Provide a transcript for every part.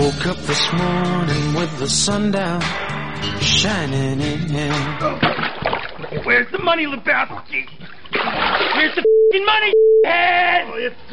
woke up this morning with the sun down, shining in. Where's the money, Lebowski? Where's the f***ing money, head?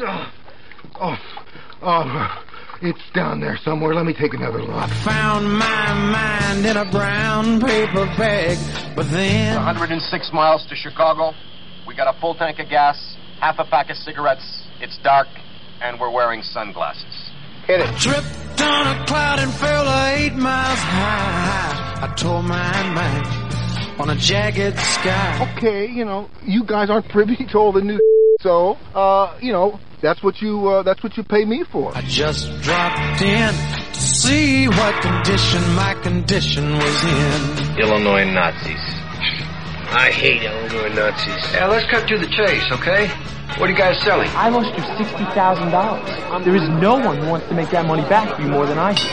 It's down there somewhere. Let me take another look. I found my mind in a brown paper bag, but then 106 miles to Chicago. We got a full tank of gas, half a pack of cigarettes. It's dark, and we're wearing sunglasses. Hit it. Tripped on a cloud and fell 8 miles high. I tore my mind on a jagged sky. Okay, you guys aren't privy to all the new so, that's what you pay me for. I just dropped in to see what condition my condition was in. Illinois Nazis. I hate Illinois Nazis. Yeah, let's cut to the chase, okay? What are you guys selling? I lost you $60,000. There is no one who wants to make that money back for you more than I do.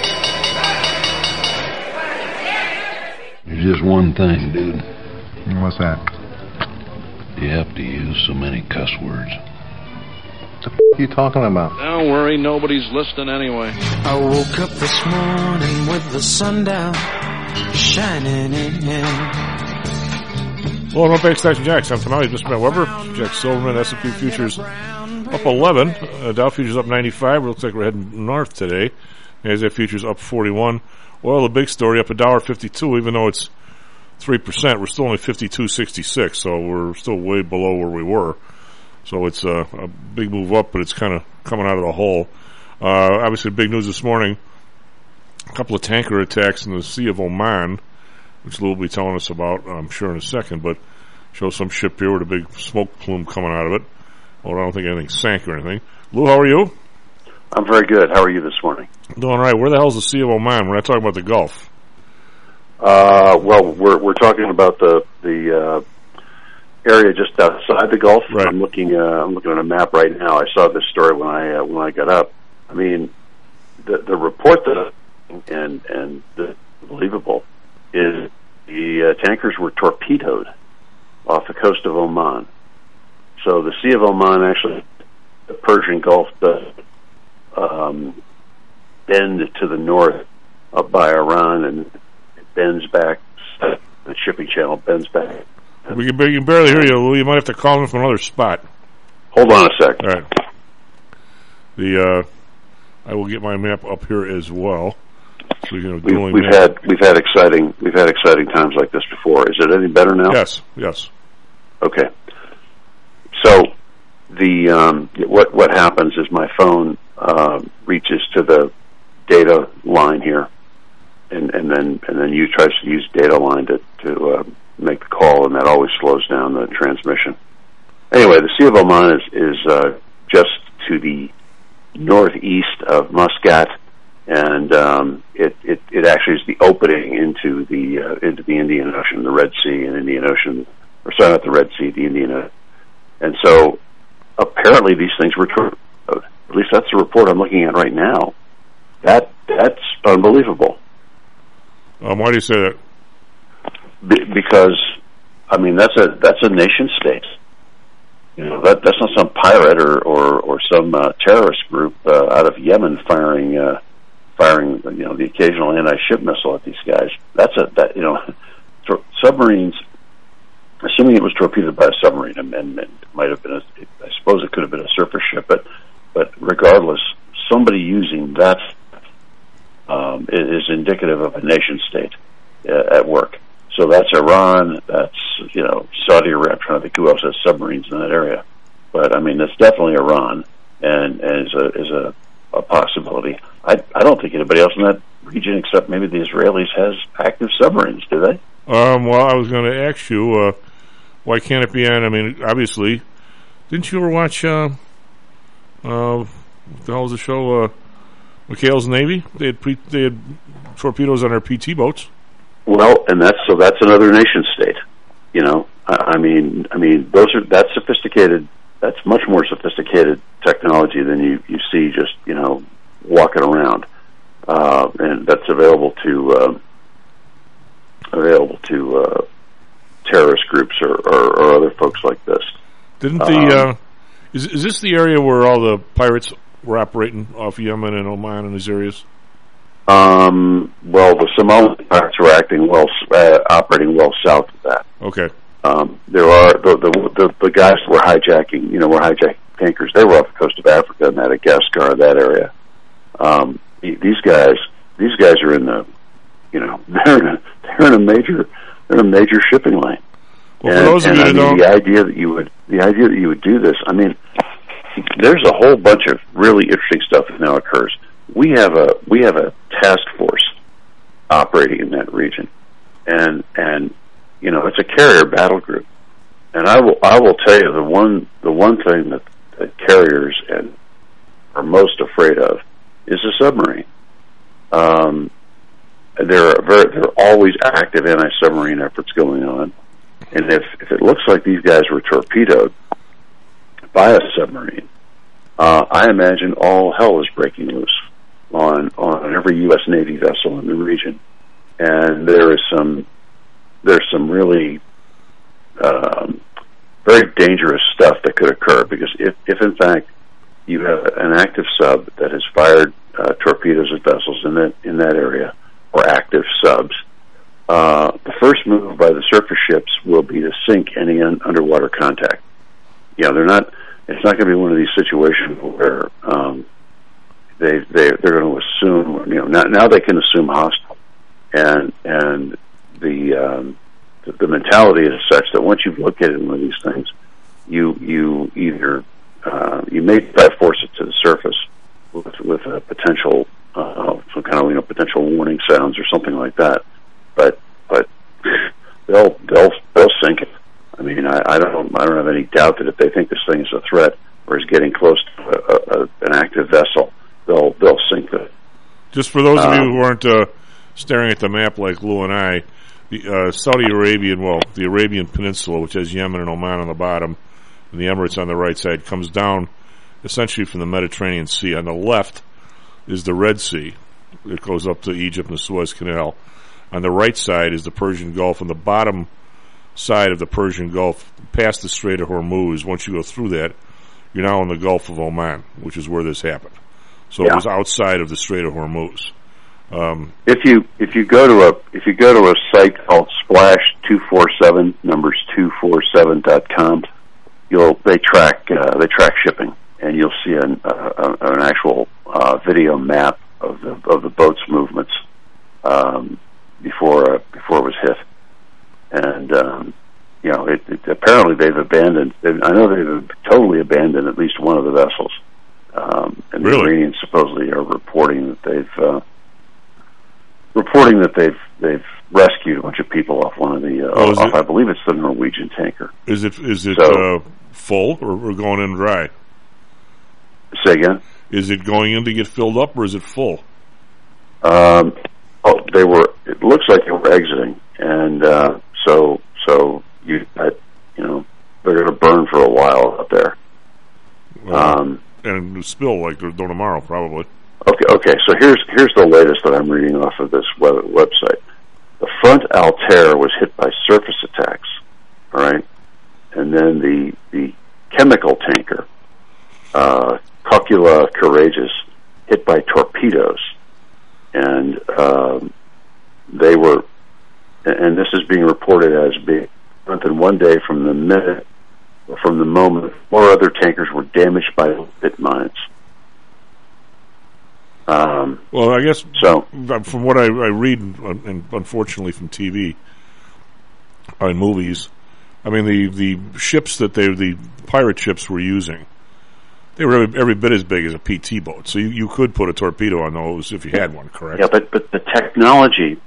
There's just one thing, dude. What's that? You have to use so many cuss words. What the f*** are you talking about? Don't worry, nobody's listening anyway. I woke up this morning with the sun down, shining in. Well, Olympic Station Jacks. I'm Finale, Mr. Matt Weber. Jack Silverman, S&P Futures up 11. Dow Futures up 95. Looks like we're heading north today. NASDAQ Futures up 41. Oil, the big story, up $1.52, even though it's 3%. We're still only 52.66, so we're still way below where we were. So it's a big move up, but it's kind of coming out of the hole. Obviously, big news this morning. A couple of tanker attacks in the Sea of Oman, which Lou will be telling us about, I'm sure, in a second, but shows some ship here with a big smoke plume coming out of it. Well, I don't think anything sank or anything. Lou, how are you? I'm very good. How are you this morning? Doing all right. Where the hell is the Sea of Oman? We're not talking about the Gulf. Well, we're talking about the area just outside the Gulf. Right. I'm looking at a map right now. I saw this story when I got up. I mean, the report that and the believable is the tankers were torpedoed off the coast of Oman. So the Sea of Oman, actually, the Persian Gulf does bend to the north up by Iran, and it bends back. The shipping channel bends back. We can barely hear you, Lou. You might have to call in from another spot. Hold on a sec. All right. I will get my map up here as well. Speaking of we've had exciting times like this before. Is it any better now? Yes. Okay. So what happens is my phone reaches to the data line here, and then you tries to use data line to make the call, and that always slows down the transmission. Anyway, the Sea of Oman is just to the northeast of Muscat, and it actually is the opening into the Indian Ocean, the Red Sea and Indian Ocean, or sorry, not the Red Sea, the Indian Ocean. And so apparently these things were torpedoed. At least that's the report I'm looking at right now. That's unbelievable. Why do you say that? Because I mean that's a nation state. That's not some pirate or some terrorist group out of Yemen firing the occasional anti-ship missile at these guys. Submarines. Assuming it was torpedoed by a submarine, and it might have been I suppose it could have been a surface ship, but regardless, somebody using that is indicative of a nation state at work. So that's Iran, that's Saudi Arabia. I'm trying to think who else has submarines in that area, but I mean that's definitely Iran, and is a possibility. I don't think anybody else in that region except maybe the Israelis has active submarines. Do they? Well, I was going to ask you, why can't it be on? I mean, obviously, didn't you ever watch? What the hell was the show? McHale's Navy. They had torpedoes on their PT boats. Well, and that's another nation state. I mean, that's sophisticated. That's much more sophisticated technology than you see just walking around, and that's available to terrorist groups or other folks like this. Didn't is this the area where all the pirates were operating off Yemen and Oman and these areas? Well, the Somali pirates were operating well south of that. Okay. There are the guys that were hijacking, were hijacking tankers. They were off the coast of Africa, Madagascar, that area. These guys are in the, they're in a major shipping lane. Well, for those of you who don't, the idea that you would do this, I mean, there's a whole bunch of really interesting stuff that now occurs. We have a task force operating in that region, and it's a carrier battle group. And I will tell you the one thing that carriers are most afraid of is a submarine. There are always active anti-submarine efforts going on, and if it looks like these guys were torpedoed by a submarine, I imagine all hell is breaking loose on every U.S. Navy vessel in the region, and there's some really very dangerous stuff that could occur, because if in fact you have an active sub that has fired torpedoes at vessels in that area, or active subs, the first move by the surface ships will be to sink any underwater contact. They're not. It's not going to be one of these situations where they're going to assume. Now they can assume hostile, and the mentality is such that once you've located one of these things, you either you may try to force it to the surface with a potential some kind of potential warning sounds or something like that, but they'll sink it. I mean, I don't have any doubt that if they think this thing is a threat or is getting close to an active vessel, they'll sink it. Just for those of you who aren't staring at the map like Lou and I, the the Arabian Peninsula, which has Yemen and Oman on the bottom, and the Emirates on the right side, comes down essentially from the Mediterranean Sea. On the left is the Red Sea. It goes up to Egypt and the Suez Canal. On the right side is the Persian Gulf, and the bottom side of the Persian Gulf, past the Strait of Hormuz, once you go through that, you're now in the Gulf of Oman, which is where this happened. So it was outside of the Strait of Hormuz. If you go to a site called Splash247 numbers 247.com, they track shipping, and you'll see an actual video map of the boat's movements before it was hit. And apparently they've abandoned. I know they've totally abandoned at least one of the vessels. And really? The Iranians supposedly are reporting that they've rescued a bunch of people off one of the. I believe it's the Norwegian tanker. Is it full or going in dry? Say again. Is it going in to get filled up, or is it full? They were. It looks like they were exiting, and so they're going to burn for a while out there. And spill like there's no tomorrow, probably. Okay. So here's the latest that I'm reading off of this website. The front Altair was hit by surface attacks, all right, and then the chemical tanker, Cocula Courageous, hit by torpedoes, and they were, and this is being reported as being within 1 day from the moment 4 other tankers were damaged by pit mines. Well, I guess so. From what I read, and unfortunately from TV and movies, I mean the ships that the pirate ships were using, they were every bit as big as a PT boat. So you could put a torpedo on those if you had one, correct? Yeah, but the technology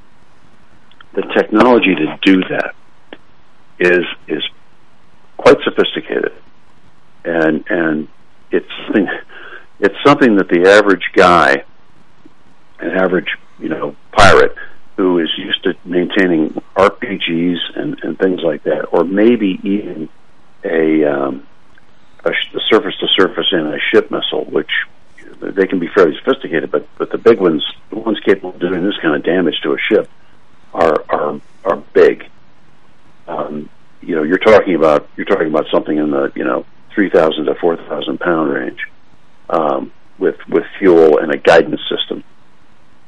to do that is quite sophisticated, and it's something that the average guy, an average pirate who is used to maintaining RPGs and things like that, or maybe even a surface-to-surface anti-ship missile, which they can be fairly sophisticated, but the big ones, the ones capable of doing this kind of damage to a ship, are big. You're talking about something in the 3,000 to 4,000 pound range, with fuel and a guidance system.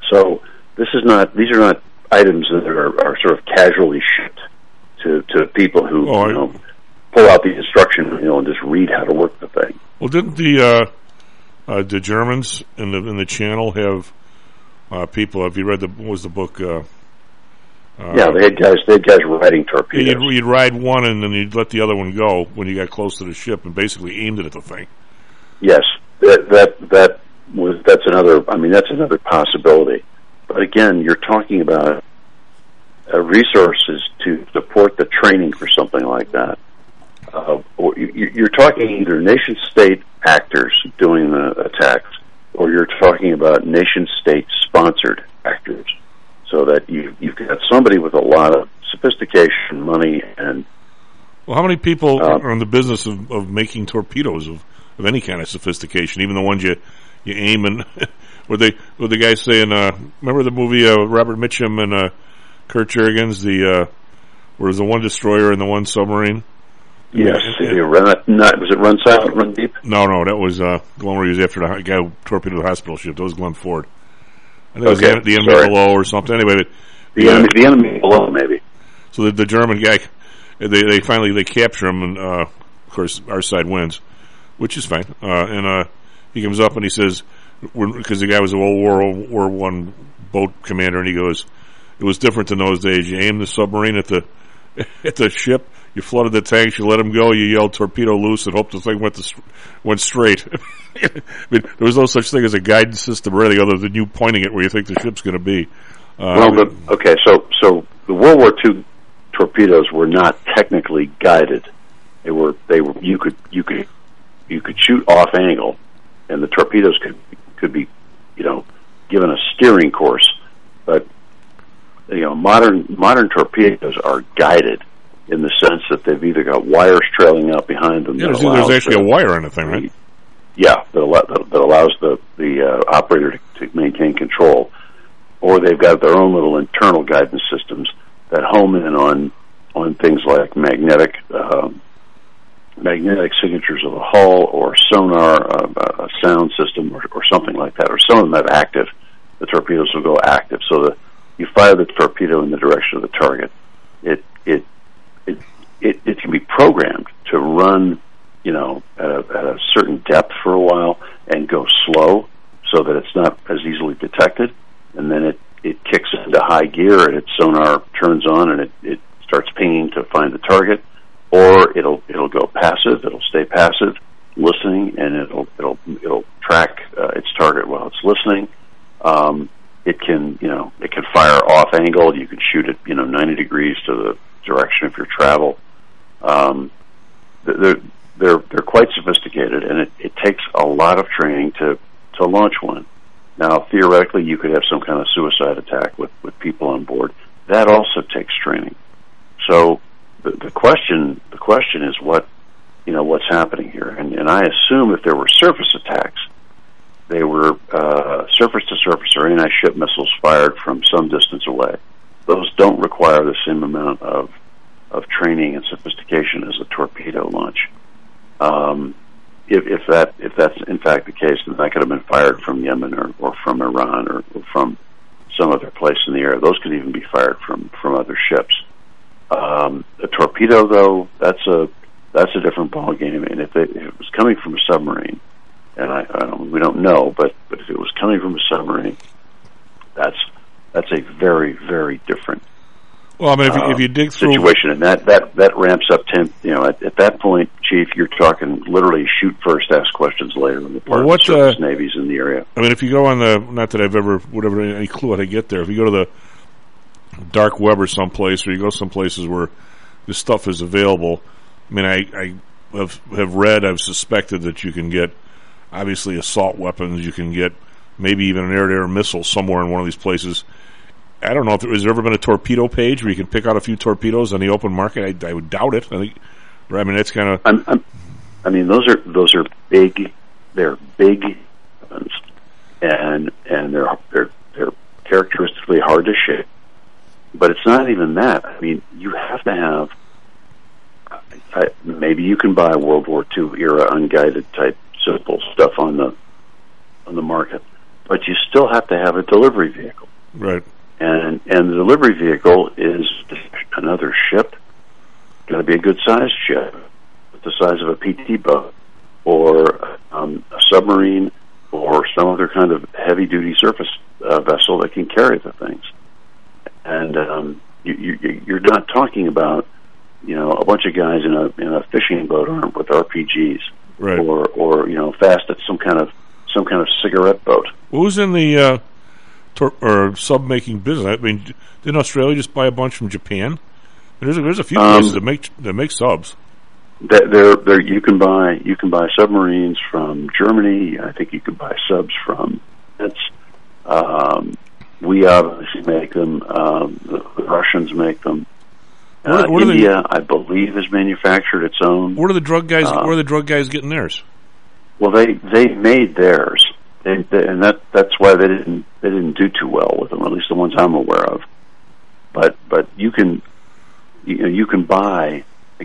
So these are not items that are sort of casually shipped to people who pull out the instruction manual and just read how to work the thing. Well, didn't the Germans in the channel have people? Have you read what was the book? Yeah, they had guys riding torpedoes. You'd ride one and then you'd let the other one go when you got close to the ship and basically aimed it at the thing. Yes, that's another possibility. But again, you're talking about resources to support the training for something like that. Or you're talking either nation-state actors doing the attacks, or you're talking about nation-state sponsored actors. So that you've got somebody with a lot of sophistication, money, and... Well, how many people are in the business of making torpedoes of any kind of sophistication, even the ones you aim and... Were the guys saying, remember the movie Robert Mitchum and Kurt Jurgens, where was the one destroyer and the one submarine? Yes. Was it Run Silent, Run Deep? No, that was the one where he was after the guy who torpedoed the hospital ship. That was Glenn Ford. I think it was the enemy below or something. Anyway, the enemy below, maybe. So the German guy, they finally capture him, and of course our side wins, which is fine. And he comes up and he says, because the guy was a World War I boat commander, and he goes, "It was different in those days. You aimed the submarine at the ship, you flooded the tanks, you let him go, you yelled torpedo loose, and hoped the thing went straight." I mean, there was no such thing as a guidance system or anything other than you pointing it where you think the ship's going to be. So the World War II torpedoes were not technically guided. You could shoot off angle, and the torpedoes could be given a steering course, but modern torpedoes are guided in the sense that they've either got wires trailing out behind them. Yeah, there's actually a wire in the thing, right? Yeah, that allows the operator to maintain control, or they've got their own little internal guidance systems that home in on things like magnetic signatures of the hull, or sonar, a sound system, or something like that. Or some of them have active. The torpedoes will go active, so that you fire the torpedo in the direction of the target. It can be programmed to run, at a certain depth for a while and go slow, so that it's not as easily detected, and then it kicks into high gear and its sonar turns on and it starts pinging to find the target, or it'll go passive. It'll stay passive, listening, and it'll track its target while it's listening. It can fire off angle. You can shoot it 90 degrees to the direction of your travel. They're quite sophisticated, and it takes a lot of training to launch one. Now, theoretically, you could have some kind of suicide attack with people on board. That also takes training. So the question is what's happening here, and I assume if there were surface attacks, they were surface to surface or anti-ship missiles fired from some distance away. Those don't require the same amount of training and sophistication as a torpedo launch. If that's in fact the case, then that could have been fired from Yemen or from Iran or from some other place in the air. Those could even be fired from other ships. A torpedo, though, that's a different ballgame. And if it was coming from a submarine, and we don't know, but if it was coming from a submarine, that's a very, very different. Well, I mean, if you dig through situation, and that ramps up at that point, Chief, you're talking literally shoot first, ask questions later on the part of the surface navies in the area. I mean, if you go on not that I've ever any clue how to get there. If you go to the dark web or someplace, or you go some places where this stuff is available, I mean, I have read, I've suspected that you can get obviously assault weapons, you can get maybe even an air-to-air missile somewhere in one of these plaoses. I don't know if there's ever been a torpedo page where you can pick out a few torpedoes on the open market. I would doubt it. I mean, that's kind of. I mean, those are big. They're big weapons, and they're characteristically hard to ship. But it's not even that. I mean, you have to have. Maybe you can buy World War II era unguided type simple stuff on the market. but you still have to have a delivery vehicle. Right. And the delivery vehicle is another ship. Got to be a good sized ship, the size of a PT boat, or a submarine, or some other kind of heavy duty surface vessel that can carry the things. And you're not talking about, you know, a bunch of guys in a fishing boat armed with RPGs, right? Or you know, fast at some kind of cigarette boat. Who's in the sub making business? I mean, didn't Australia just buy a bunch from Japan? There's a few places that make subs. There you can buy submarines from Germany. I think you can buy subs from. We obviously make them. The Russians make them. India, I believe, has manufactured its own. Where are the drug guys? Where are the drug guys getting theirs? Well, they made theirs, and that's why they didn't do too well with them. At least the ones I'm aware of. But you can buy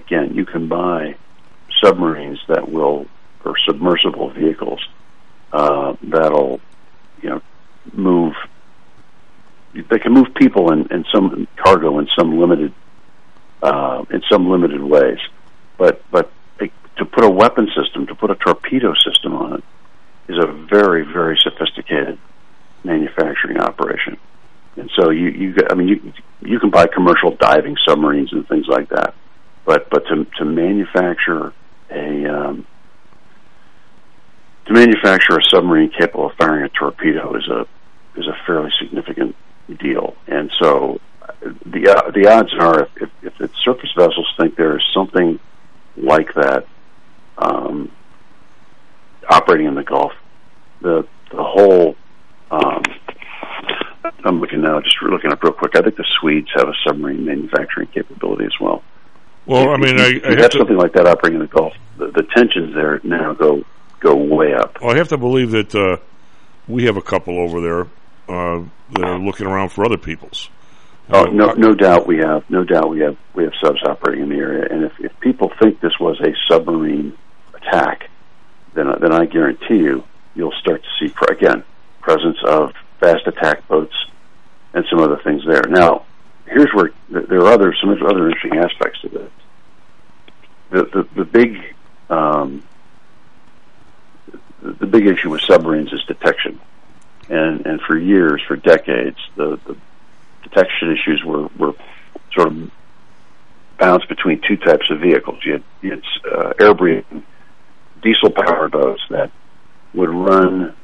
submarines that will, or submersible vehicles that'll, you know, move. They can move people and some cargo in some limited ways, but to put a weapon system, to put a torpedo system on it, is a very, very sophisticated manufacturing operation. And so you can buy commercial diving submarines and things like that, but to manufacture a submarine capable of firing a torpedo is a fairly significant deal. And so the odds are, if the surface vessels think there is something like that operating in the Gulf, the whole I'm looking now, just looking up real quick. I think the Swedes have a submarine manufacturing capability as well. Well, I mean, you have something like that operating in the Gulf. The tensions there now go way up. Well, I have to believe that we have a couple over there that are looking around for other people's. No doubt we have subs operating in the area. And if people think this was a submarine attack, then I guarantee you'll start to see presence of fast attack boats and some other things there. Now, here's where there are some other interesting aspects to this. The big issue with submarines is detection, and for years, for decades, the detection issues were sort of bounced between two types of vehicles. You had air-breathing diesel-powered boats that could run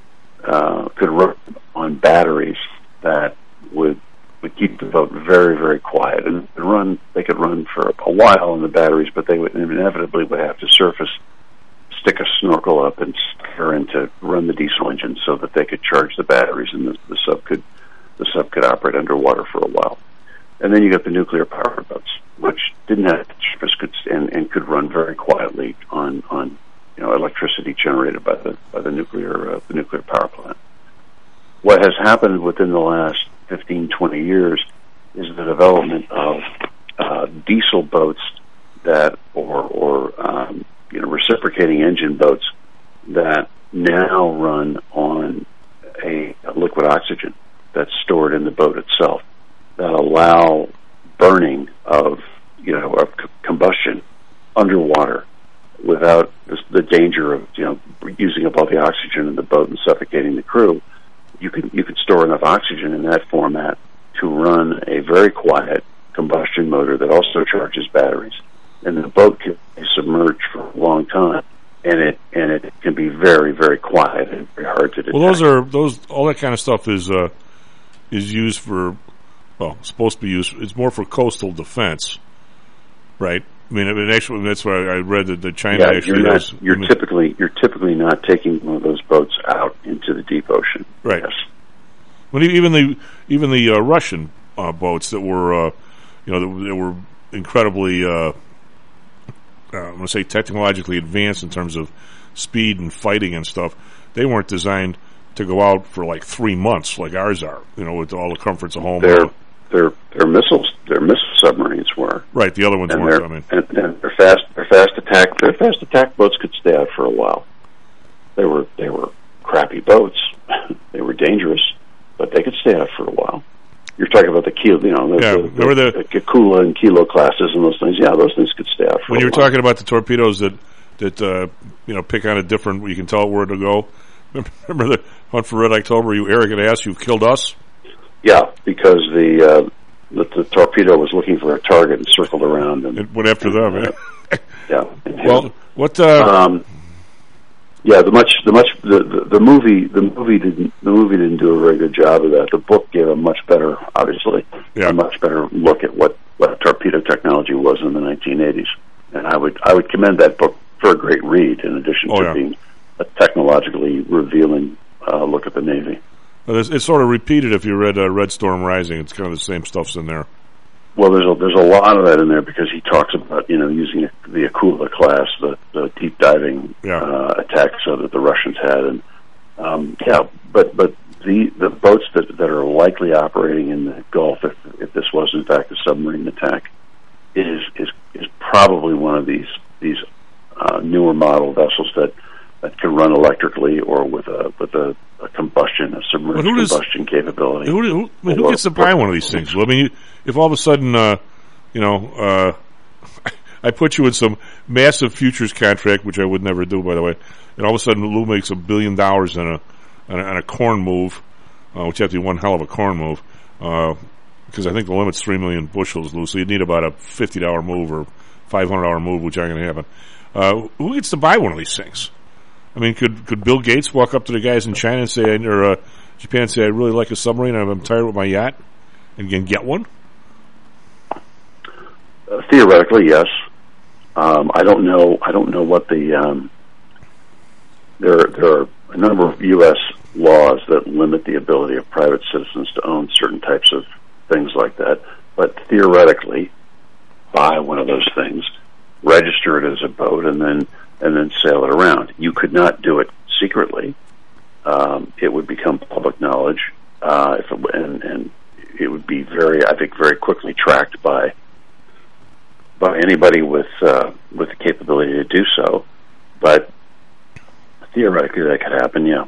on batteries that would keep the boat very, very quiet, and they could run for a while in the batteries, but they would inevitably have to surface, stick a snorkel up and steer in to run the diesel engine so that they could charge the batteries, and the sub could operate underwater for a while. And then you got the nuclear powered boats, which didn't have surface and could run very quietly on electricity generated by the nuclear power plant. What has happened within the last 15-20 years is the development of diesel boats that or reciprocating engine boats that now run on a liquid oxygen that's stored in the boat itself, that allow burning of combustion underwater without the danger of using up all the oxygen in the boat and suffocating the crew. You could store enough oxygen in that format to run a very quiet combustion motor that also charges batteries, and the boat can be submerged for a long time, and it can be very, very quiet and very hard to detect. Well, all that kind of stuff is used for, supposed to be used. It's more for coastal defense, right? I mean, actually, that's why I read that China actually does. You're typically not taking one of those boats out into the deep ocean, right? Yes. Well, even the Russian boats that were, that were incredibly, I'm going to say technologically advanced in terms of speed and fighting and stuff. They weren't designed to go out for like 3 months like ours are. With all the comforts of home. Their missile submarines were right. The other ones weren't. And their fast attack boats could stay out for a while. They were crappy boats, dangerous, but they could stay out for a while. You're talking about the kilo, the Kula and kilo classes and those things. Yeah, those things could stay out for a while. When you were talking about the torpedoes that pick on a different, you can tell where to go. Remember the Hunt for Red October? You arrogant ass, you've killed us. Yeah, because the torpedo was looking for a target and circled around and it went after them. Yeah. Well, what? Yeah, the movie didn't do a very good job of that. The book gave a much better look at what torpedo technology was in the 1980s, and I would commend that book for a great read. In addition to being a technologically revealing look at the Navy. It's sort of repeated if you read Red Storm Rising. It's kind of the same stuff's in there. Well, there's a lot of that in there because he talks about using the Akula class, the deep diving attacks that the Russians had, and but the boats that are likely operating in the Gulf, if this was in fact a submarine attack, is probably one of these newer model vessels that can run electrically or with a submerged combustion capability. Who gets to buy one of these things? Well, I mean, if all of a sudden, I put you in some massive futures contract, which I would never do, by the way, and all of a sudden Lou makes $1 billion on a corn move, which has to be one hell of a corn move, because I think the limit's 3 million bushels, Lou, so you'd need about a $50 move or $500 move, which ain't going to happen. Who gets to buy one of these things? I mean, could Bill Gates walk up to the guys in China and say, or Japan and say, I really like a submarine, I'm tired with my yacht, and get one? Theoretically, yes. I don't know what the there are a number of U.S. laws that limit the ability of private citizens to own certain types of things like that. But theoretically, buy one of those things, register it as a boat, and then sail it around. You could not do it secretly. It would become public knowledge, and it would be very quickly tracked by anybody with the capability to do so. But theoretically, that could happen. Yeah.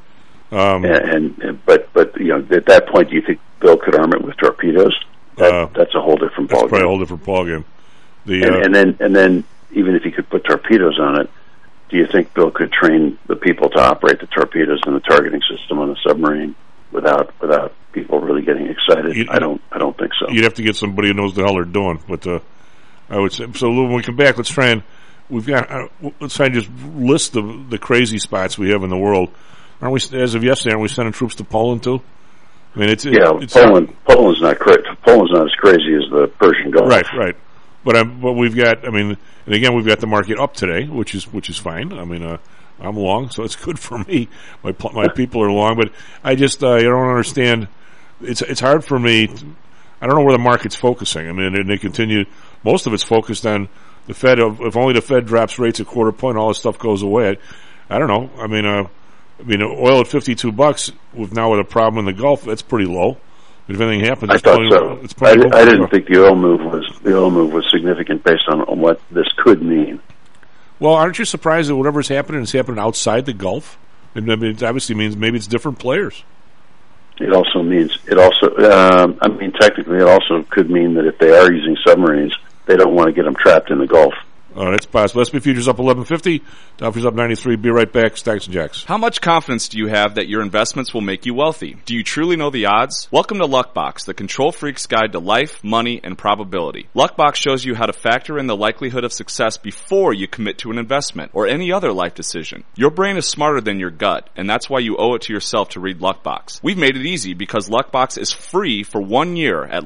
But at that point, do you think Bill could arm it with torpedoes? That's a whole different ballgame. That's probably a whole different ballgame. And then even if he could put torpedoes on it, do you think Bill could train the people to operate the torpedoes and the targeting system on the submarine without people really getting excited? I don't think so. You'd have to get somebody who knows the hell they're doing. But I would say so. Lou, when we come back, let's try and just list the crazy spots we have in the world. Aren't we? As of yesterday, aren't we sending troops to Poland too? I mean, it's Poland's not Poland's not as crazy as the Persian Gulf. Right. But we've got. I mean, and again, we've got the market up today, which is fine. I mean, I'm long, so it's good for me. My people are long, but I just I don't understand. It's hard for me. I don't know where the market's focusing. I mean, and they continue. Most of it's focused on the Fed. If only the Fed drops rates a quarter point, all this stuff goes away. I don't know. I mean, oil at $52 with a problem in the Gulf. That's pretty low. If anything happens, I thought so. I didn't think the oil move was significant based on what this could mean. Well, aren't you surprised that whatever's happening is happening outside the Gulf? I mean, it obviously means maybe it's different players. It also means technically, it also could mean that if they are using submarines, they don't want to get them trapped in the Gulf. That's possible. S&P futures up 1150. Dow futures up 93. Be right back. Stacks and Jacks. How much confidence do you have that your investments will make you wealthy? Do you truly know the odds? Welcome to Luckbox, the control freak's guide to life, money, and probability. Luckbox shows you how to factor in the likelihood of success before you commit to an investment or any other life decision. Your brain is smarter than your gut, and that's why you owe it to yourself to read Luckbox. We've made it easy because Luckbox is free for 1 year at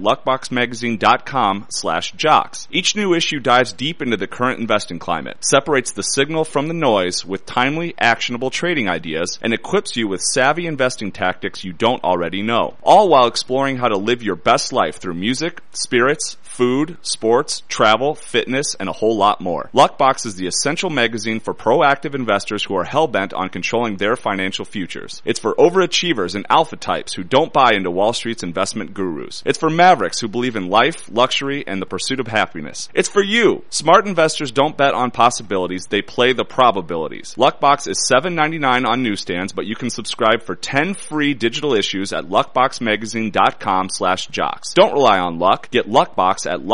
luckboxmagazine.com/jocks. Each new issue dives deep into the current investing climate, separates the signal from the noise with timely, actionable trading ideas, and equips you with savvy investing tactics you don't already know, all while exploring how to live your best life through music, spirits, food, sports, travel, fitness, and a whole lot more. Luckbox is the essential magazine for proactive investors who are hell-bent on controlling their financial futures. It's for overachievers and alpha types who don't buy into Wall Street's investment gurus. It's for mavericks who believe in life, luxury, and the pursuit of happiness. It's for you, smart investors Luckboxers don't bet on possibilities, they play the probabilities. Luckbox is $7.99 on newsstands, but you can subscribe for 10 free digital issues at luckboxmagazine.com/jocks. Don't rely on luck. Get Luckbox at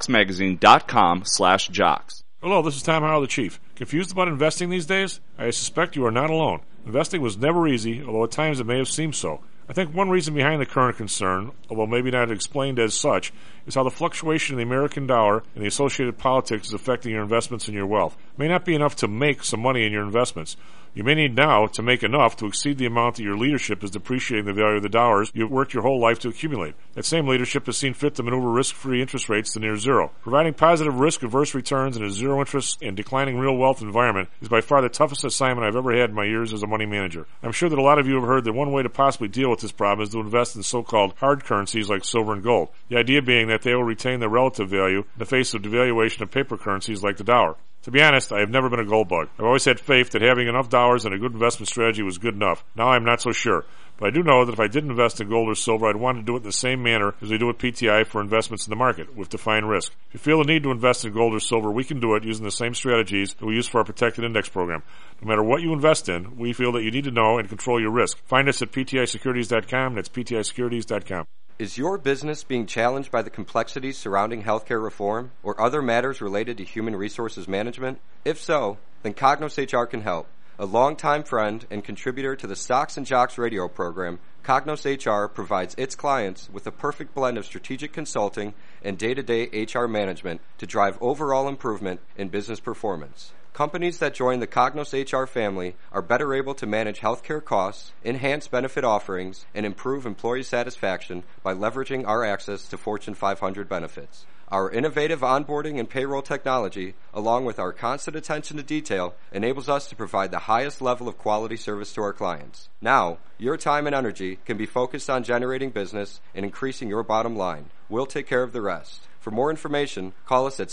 luckboxmagazine.com/jocks. Hello, this is Tom Howell, the Chief. Confused about investing these days? I suspect you are not alone. Investing was never easy, although at times it may have seemed so. I think one reason behind the current concern, although maybe not explained as such, is how the fluctuation in the American dollar and the associated politics is affecting your investments and your wealth. It may not be enough to make some money in your investments. You may need now to make enough to exceed the amount that your leadership is depreciating the value of the dollars you've worked your whole life to accumulate. That same leadership has seen fit to maneuver risk-free interest rates to near zero. Providing positive risk-averse returns in a zero-interest and declining real wealth environment is by far the toughest assignment I've ever had in my years as a money manager. I'm sure that a lot of you have heard that one way to possibly deal with this problem is to invest in so-called hard currencies like silver and gold. The idea being that they will retain their relative value in the face of devaluation of paper currencies like the dollar. To be honest, I have never been a gold bug. I've always had faith that having enough dollars and a good investment strategy was good enough. Now I'm not so sure. But I do know that if I did invest in gold or silver, I'd want to do it in the same manner as we do with PTI for investments in the market, with defined risk. If you feel the need to invest in gold or silver, we can do it using the same strategies that we use for our protected index program. No matter what you invest in, we feel that you need to know and control your risk. Find us at PTIsecurities.com. That's PTIsecurities.com. Is your business being challenged by the complexities surrounding healthcare reform or other matters related to human resources management? If so, then Cognos HR can help. A longtime friend and contributor to the Stocks and Jocks radio program, Cognos HR provides its clients with a perfect blend of strategic consulting and day-to-day HR management to drive overall improvement in business performance. Companies that join the Cognos HR family are better able to manage healthcare costs, enhance benefit offerings, and improve employee satisfaction by leveraging our access to Fortune 500 benefits. Our innovative onboarding and payroll technology, along with our constant attention to detail, enables us to provide the highest level of quality service to our clients. Now, your time and energy can be focused on generating business and increasing your bottom line. We'll take care of the rest. For more information, call us at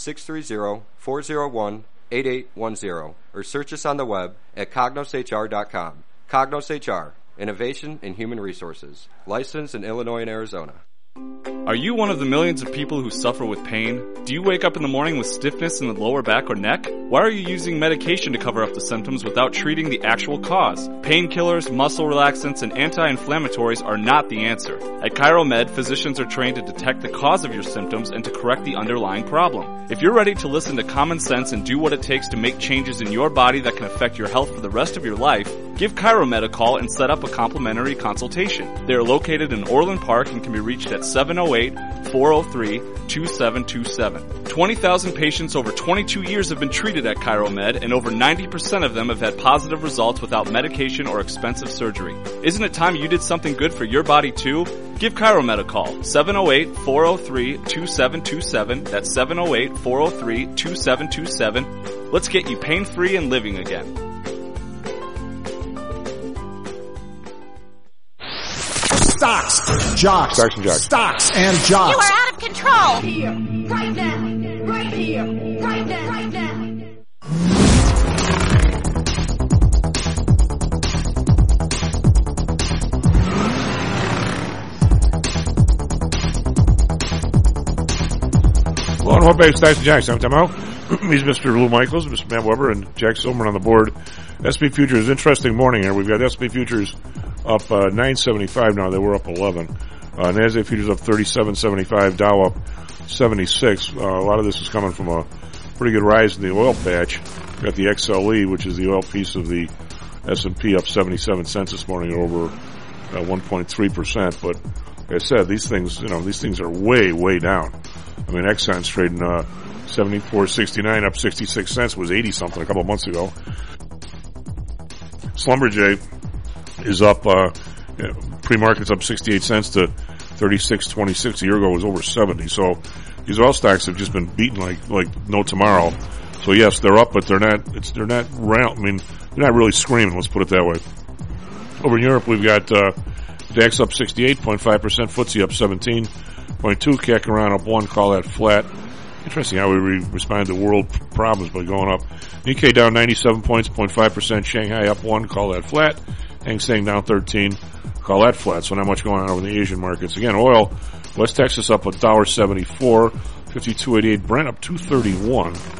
630-401-8810 or search us on the web at cognoshr.com. Cognos HR, innovation in human resources. Licensed in Illinois and Arizona. Are you one of the millions of people who suffer with pain? Do you wake up in the morning with stiffness in the lower back or neck? Why are you using medication to cover up the symptoms without treating the actual cause? Painkillers, muscle relaxants, and anti-inflammatories are not the answer. At ChiroMed, physicians are trained to detect the cause of your symptoms and to correct the underlying problem. If you're ready to listen to common sense and do what it takes to make changes in your body that can affect your health for the rest of your life, give ChiroMed a call and set up a complimentary consultation. They are located in Orland Park and can be reached at 708-403-2727. 20,000 patients over 22 years have been treated at ChiroMed, and over 90% of them have had positive results without medication or expensive surgery. Isn't it time you did something good for your body too? Give ChiroMed a call, 708-403-2727. That's 708-403-2727. Let's get you pain-free and living again. Stocks, jocks, Stocks and jocks. Stocks and jocks. You are out of control. Here, right now, right here, right now, right now. Hello and welcome back to Stocks and Jocks. I'm Tom Howell. He's Mr. Lou Michaels, Mr. Matt Weber, and Jack Silverman on the board. SP Futures, interesting morning here. We've got SP Futures up 975 now. They were up 11. NASDAQ Futures up 37.75. Dow up 76. A lot of this is coming from a pretty good rise in the oil patch. We've got the XLE, which is the oil piece of the S&P, up 77 cents this morning, over 1.3%. But like I said, these things are way, way down. I mean, Exxon's trading 74.69, up 66 cents, was 80 something a couple of months ago. Schlumberger is up, pre-market's up 68 cents to 36.26. A year ago it was over 70. So these oil stocks have just been beaten like no tomorrow. So yes, they're up, but they're not really screaming, let's put it that way. Over in Europe, we've got, DAX up 68.5%, FTSE up 17.2, CAC around up 1, call that flat. Interesting how we respond to world problems by going up. Nikkei down 97 points, 0.5%. Shanghai up 1, call that flat. Hang Seng down 13, call that flat. So not much going on over the Asian markets. Again, oil, West Texas up $1.74, 52.88. Brent up 2.31.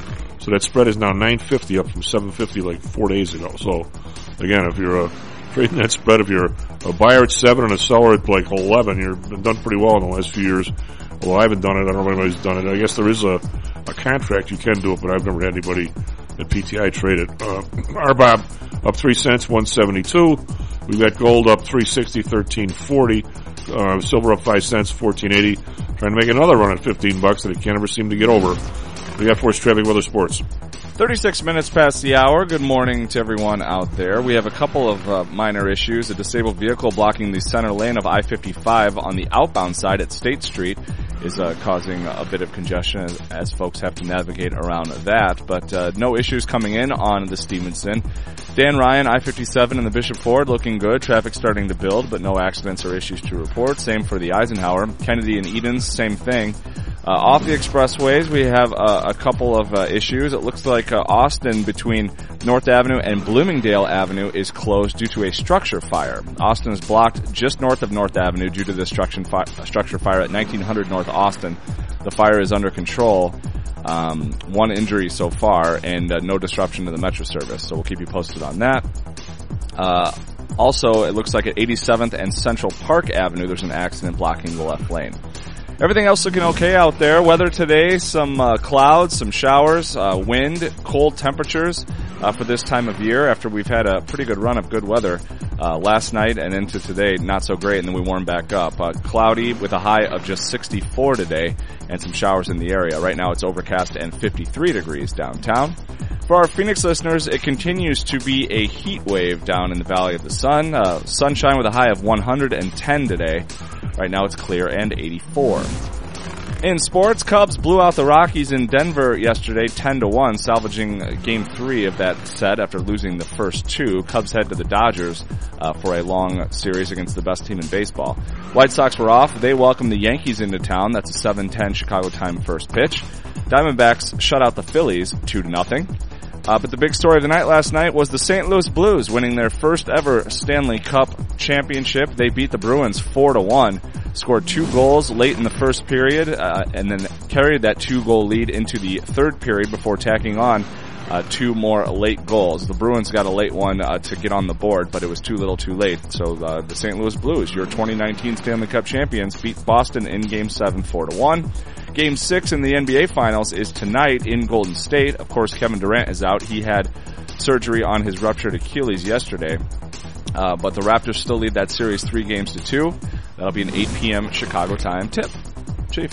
So that spread is now 950 up from 750 like 4 days ago. So again, if you're trading that spread, if you're a buyer at 7 and a seller at like 11, you've done pretty well in the last few years. Well, I haven't done it. I don't know if anybody's done it. I guess there is a contract. You can do it, but I've never had anybody at PTI trade it. RBOB up 3 cents, 172. We've got gold up 360, 1340. Silver up 5 cents, 1480. Trying to make another run at $15 that it can't ever seem to get over. We got Force Traffic Weather Sports. 36 minutes past the hour. Good morning to everyone out there. We have a couple of minor issues. A disabled vehicle blocking the center lane of I-55 on the outbound side at State Street is causing a bit of congestion as folks have to navigate around that. But no issues coming in on the Stevenson. Dan Ryan, I-57 and the Bishop Ford looking good. Traffic starting to build, but no accidents or issues to report. Same for the Eisenhower. Kennedy and Edens, same thing. Off the expressways, we have a couple of issues. It looks like Austin between North Avenue and Bloomingdale Avenue is closed due to a structure fire. Austin is blocked just north of North Avenue due to the structure fire at 1900 North Austin. The fire is under control. One injury so far, and no disruption to the Metro service. So we'll keep you posted on that. Also, it looks like at 87th and Central Park Avenue, there's an accident blocking the left lane. Everything else looking okay out there. Weather today, some clouds, some showers, wind, cold temperatures for this time of year after we've had a pretty good run of good weather last night and into today. Not so great, and then we warm back up. Cloudy with a high of just 64 today and some showers in the area. Right now it's overcast and 53 degrees downtown. For our Phoenix listeners, it continues to be a heat wave down in the Valley of the Sun. Sunshine with a high of 110 today. Right now it's clear and 84. In sports, Cubs blew out the Rockies in Denver yesterday 10-1, salvaging Game 3 of that set after losing the first 2. Cubs head to the Dodgers for a long series against the best team in baseball. White Sox were off. They welcomed the Yankees into town. That's a 7:10 Chicago time first pitch. Diamondbacks shut out the Phillies 2-0. But the big story of the night last night was the St. Louis Blues winning their first ever Stanley Cup championship. They beat the Bruins 4-1, scored 2 goals late in the first period, and then carried that 2-goal lead into the third period before tacking on 2 more late goals. The Bruins got a late one to get on the board, but it was too little too late. So the St. Louis Blues, your 2019 Stanley Cup champions, beat Boston in Game 7 4-1. Game 6 in the NBA Finals is tonight in Golden State. Of course, Kevin Durant is out. He had surgery on his ruptured Achilles yesterday. But the Raptors still lead that series 3-2. That'll be an 8 p.m. Chicago time tip. Chief.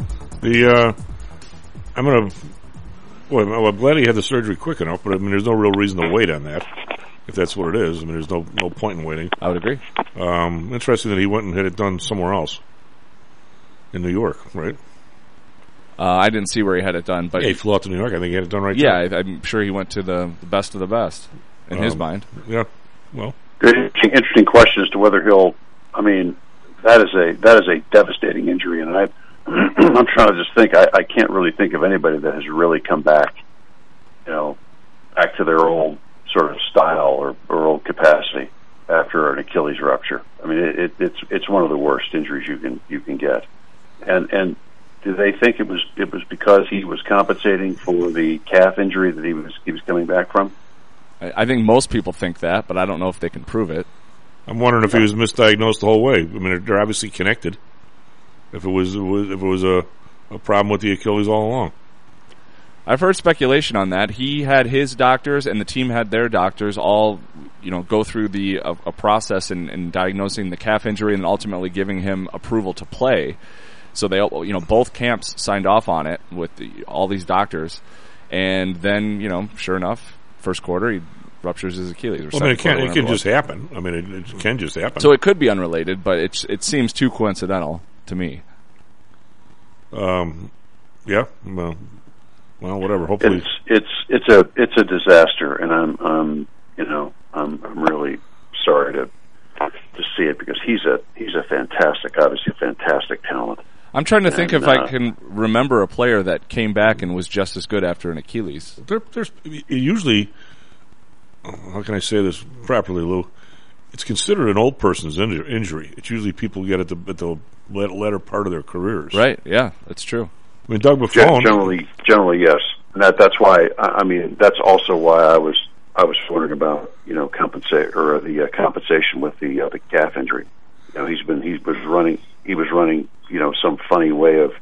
I'm glad he had the surgery quick enough, but I mean, there's no real reason to wait on that, if that's what it is. I mean, there's no point in waiting. I would agree. Interesting that he went and had it done somewhere else. In New York, right? I didn't see where he had it done, but yeah, he flew out to New York. I think he had it done right. Yeah, I'm sure he went to the best of the best in his mind. Yeah, well, good, interesting question as to whether he'll. I mean, that is a devastating injury, and I'm trying to just think. I can't really think of anybody that has really come back, back to their old sort of style or old capacity after an Achilles rupture. I mean, it's one of the worst injuries you can get, and. Do they think it was because he was compensating for the calf injury that he was coming back from? I think most people think that, but I don't know if they can prove it. I'm wondering if he was misdiagnosed the whole way. I mean, they're obviously connected. If it was a problem with the Achilles all along. I've heard speculation on that. He had his doctors, and the team had their doctors all, go through a process in diagnosing the calf injury and ultimately giving him approval to play. So they, both camps signed off on it with all these doctors, and then, sure enough, first quarter he ruptures his Achilles. Well, it can just happen. I mean, it can just happen. So it could be unrelated, but it seems too coincidental to me. Yeah. Well, whatever. Hopefully, it's a disaster, and I'm really sorry to see it because he's a fantastic talent. I'm trying to think if I can remember a player that came back and was just as good after an Achilles. There's usually, how can I say this properly, Lou? It's considered an old person's injury. It's usually people get at the latter part of their careers. Right, yeah, that's true. I mean, Doug Buffon... Generally, yes. that's why. I mean, that's also why I was wondering about the compensation with the calf injury. He was running some funny way of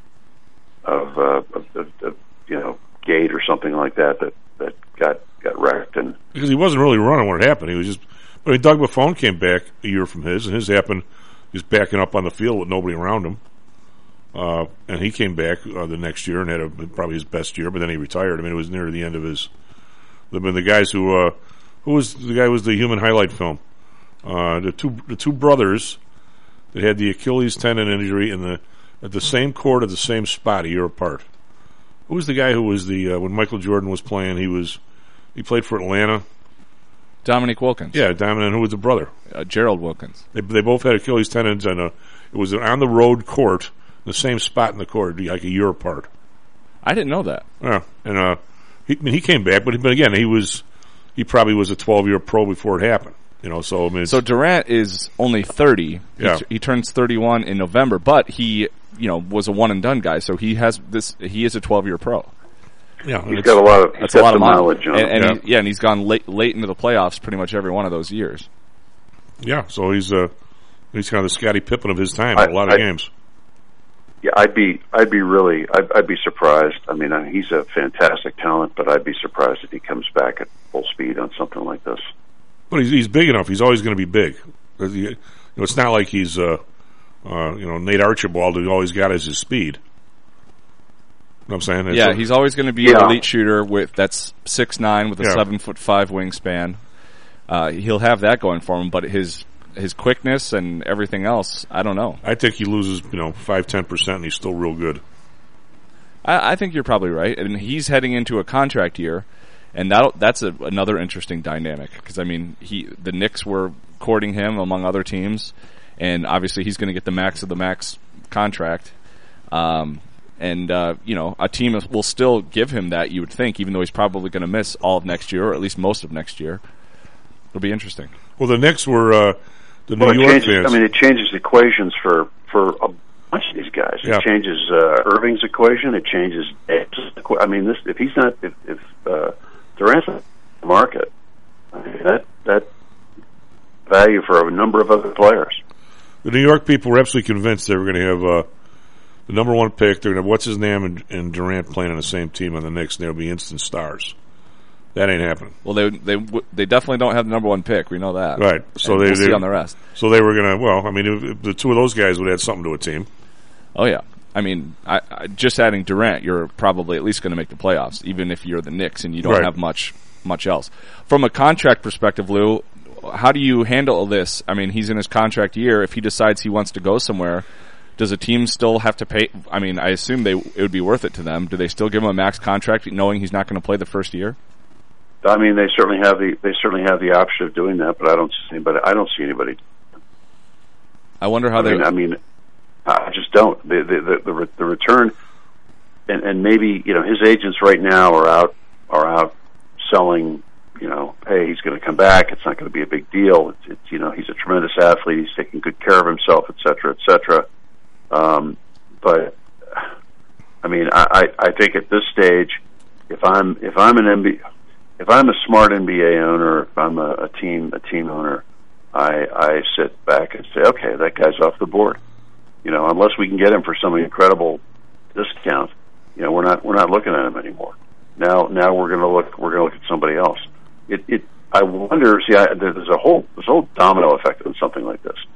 gait or something like that got wrecked, and because he wasn't really running when it happened. He was just. But Doug Buffon came back a year from his, and his happened. He was backing up on the field with nobody around him, and he came back the next year and had probably his best year. But then he retired. I mean, it was near the end of his. The guys who was the guy who was the Human Highlight film. The two brothers that had the Achilles tendon injury at the same court at the same spot a year apart. Who was the guy who was when Michael Jordan was playing? He played for Atlanta. Dominique Wilkins. Yeah, Dominic. Who was the brother? Gerald Wilkins. They both had Achilles tendons, and it was on the road court, the same spot in the court, like a year apart. I didn't know that. Yeah, and he came back, but again, he probably was a 12-year pro before it happened. So Durant is only 30. Yeah. He turns 31 in November, but he was a one and done guy, so he is a 12-year pro. Yeah, he's got a lot of mileage on him. And he's gone late into the playoffs pretty much every one of those years. Yeah, so he's kind of the Scottie Pippen of his time in a lot of games. Yeah, I'd be surprised. I mean, he's a fantastic talent, but I'd be surprised if he comes back at full speed on something like this. But he's big enough. He's always going to be big. It's not like he's Nate Archibald, who always got his speed. You know what I'm saying? He's always going to be an elite shooter that's 6'9" with a 7'5" wingspan. He'll have that going for him, but his quickness and everything else, I don't know. I think he loses 5-10%, and he's still real good. I think you're probably right, and he's heading into a contract year, and that's another interesting dynamic because the Knicks were courting him among other teams, and obviously he's going to get the max of the max contract. And a team will still give him that, you would think, even though he's probably going to miss all of next year, or at least most of next year. It'll be interesting. Well, the Knicks were the New York fans. It changes equations for a bunch of these guys. It changes Irving's equation. It changes. If Durant's on the market, that value for a number of other players. The New York people were absolutely convinced they were going to have the number one pick. They're going to have what's-his-name and Durant playing on the same team on the Knicks, and they'll be instant stars. That ain't happening. Well, they definitely don't have the number one pick. We know that. Right. So we'll see on the rest. So they were going to, if the two of those guys would add something to a team. Oh, yeah. I just adding Durant, you're probably at least going to make the playoffs, even if you're the Knicks and you don't have much else. From a contract perspective, Lou, how do you handle this? He's in his contract year. If he decides he wants to go somewhere, does a team still have to pay? I assume it would be worth it to them. Do they still give him a max contract knowing he's not going to play the first year? They certainly have the option of doing that, but I don't see anybody. I wonder how I just don't. The return, and maybe his agents right now are out selling. Hey, he's going to come back. It's not going to be a big deal. It's he's a tremendous athlete. He's taking good care of himself, et cetera, et cetera. But I think at this stage, if I'm a smart NBA owner, if I'm a team owner, I sit back and say, okay, that guy's off the board. Unless we can get him for some incredible discount, we're not looking at him anymore. Now we're going to look at somebody else. I wonder. There's a whole domino effect on something like this.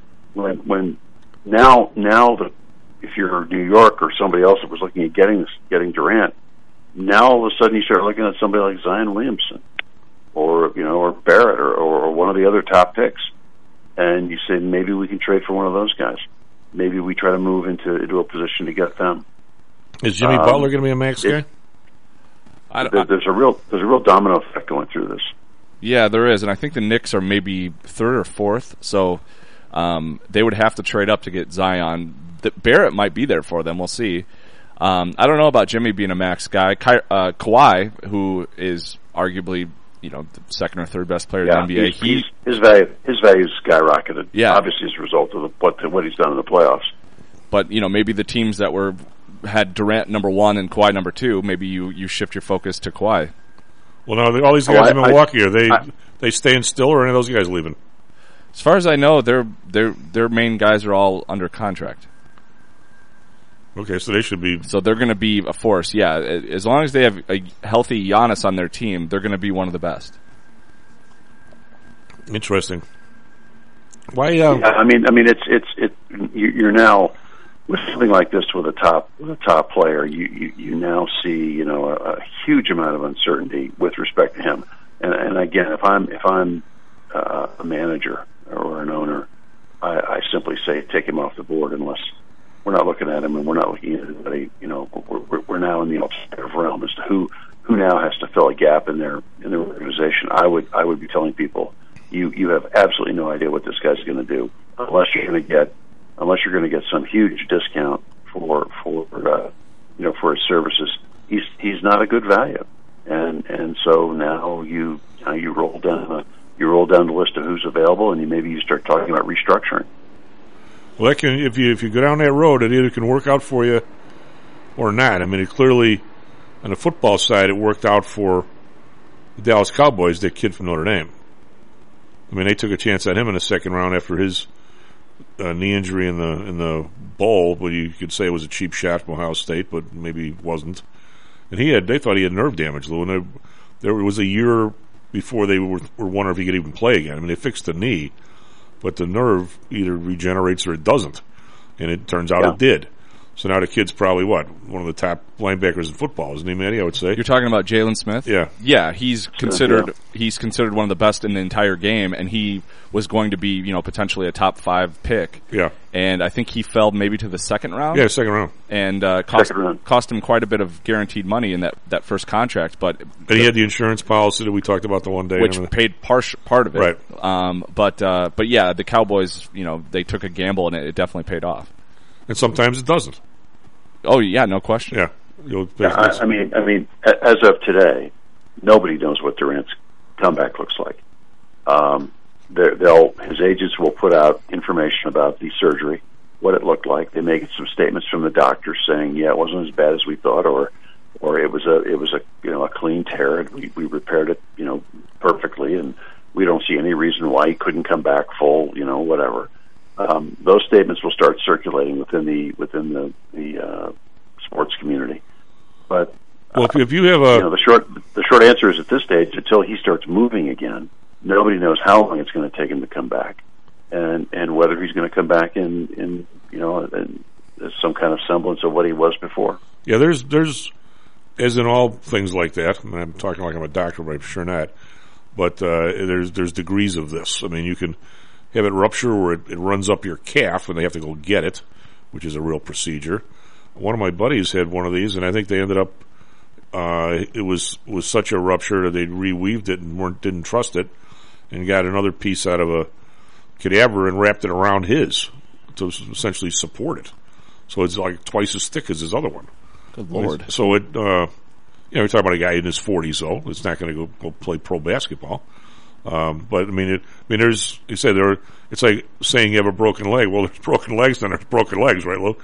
If you're New York or somebody else that was looking at getting Durant, now all of a sudden you start looking at somebody like Zion Williamson, or Barrett, or one of the other top picks, and you say maybe we can trade for one of those guys. Maybe we try to move into a position to get them. Is Jimmy Butler going to be a max guy? There's a real domino effect going through this. Yeah, there is, and I think the Knicks are maybe third or fourth, so they would have to trade up to get Zion. Barrett might be there for them. We'll see. I don't know about Jimmy being a max guy. Kawhi, who is arguably the second or third best player in the NBA, his value skyrocketed. Yeah, obviously as a result of what he's done in the playoffs. But maybe the teams that were had Durant number 1 and Kawhi number 2, maybe you shift your focus to Kawhi. Well, now all these guys in Milwaukee, are they staying still, or are any of those guys leaving? As far as I know, their main guys are all under contract. Okay, so they should be. So they're going to be a force. Yeah, as long as they have a healthy Giannis on their team, they're going to be one of the best. Interesting. Why? I mean, you're now with something like this with a top player. You now see a huge amount of uncertainty with respect to him. And again, if I'm a manager or an owner, I simply say take him off the board unless we're not looking at him and we're not looking at anybody. We're now in the alternative realm as to who now has to fill a gap in their organization. I would be telling people. You have absolutely no idea what this guy's going to do unless you're going to get some huge discount for his services. He's not a good value, and so now you roll down the list of who's available, and maybe you start talking about restructuring. Well, that can, if you go down that road, it either can work out for you or not. I mean, it clearly on the football side, it worked out for the Dallas Cowboys. That kid from Notre Dame. I mean, they took a chance at him in the second round after his knee injury in the bowl, but you could say it was a cheap shot from Ohio State, but maybe it wasn't. And they thought he had nerve damage, Lou. And there was a year before they were wondering if he could even play again. I mean, they fixed the knee, but the nerve either regenerates or it doesn't. And it turns out it did. So now the kid's probably one of the top linebackers in football, isn't he, Manny? I would say. You're talking about Jalen Smith? Yeah. Yeah, he's considered one of the best in the entire game, and he was going to be, potentially a top 5 pick. Yeah. And I think he fell maybe to the second round. Yeah, second round. And cost him quite a bit of guaranteed money in that first contract. But he had the insurance policy that we talked about the one day, which paid part of it. Right. But yeah, the Cowboys, they took a gamble, and it definitely paid off. And sometimes it doesn't. Oh yeah, no question. Yeah, I mean, as of today, nobody knows what Durant's comeback looks like. His agents will put out information about the surgery, what it looked like. They make some statements from the doctor saying, yeah, it wasn't as bad as we thought, or it was a clean tear. And we repaired it, perfectly, and we don't see any reason why he couldn't come back full, whatever. Those statements will start circulating within the sports community. But if you have the short answer is at this stage, until he starts moving again, nobody knows how long it's going to take him to come back, and whether he's going to come back in some kind of semblance of what he was before. Yeah, there's as in all things like that. And I'm talking like I'm a doctor, but I'm sure not. But there's degrees of this. I mean, you can have it rupture where it runs up your calf and they have to go get it, which is a real procedure. One of my buddies had one of these, and I think they ended up it was such a rupture that they reweaved it and didn't trust it, and got another piece out of a cadaver and wrapped it around his to essentially support it. So it's like twice as thick as his other one. Good Lord. So it we're talking about a guy in his 40s, though. It's not going to go play pro basketball. But there's. You said there. It's like saying you have a broken leg. Well, there's broken legs, then there's broken legs, right, Lou?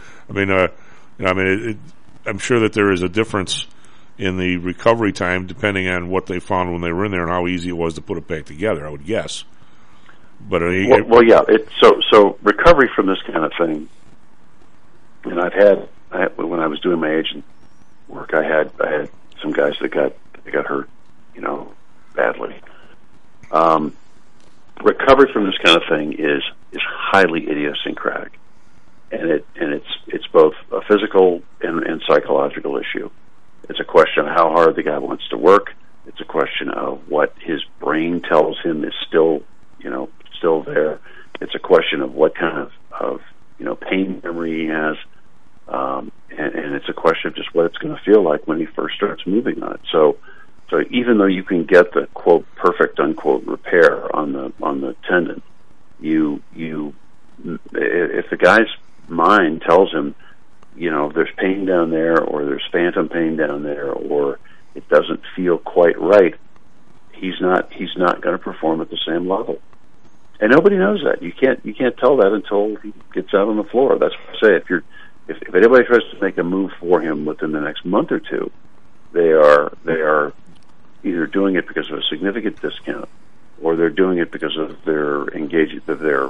I'm sure that there is a difference in the recovery time depending on what they found when they were in there and how easy it was to put it back together. I would guess. But so recovery from this kind of thing. And I had when I was doing my agent work, I had some guys that got hurt, badly. Recovery from this kind of thing is highly idiosyncratic, and it's both a physical and psychological issue. It's a question of how hard the guy wants to work. It's a question of what his brain tells him is still there. It's a question of what kind of pain memory he has, and it's a question of just what it's going to feel like when he first starts moving on it. So even though you can get the quote perfect unquote repair on the tendon, if the guy's mind tells him, there's pain down there, or there's phantom pain down there, or it doesn't feel quite right, he's not going to perform at the same level. And nobody knows that. You can't tell that until he gets out on the floor. That's what I say. if anybody tries to make a move for him within the next month or two, they are either doing it because of a significant discount, or they're doing it because of their engagement, of their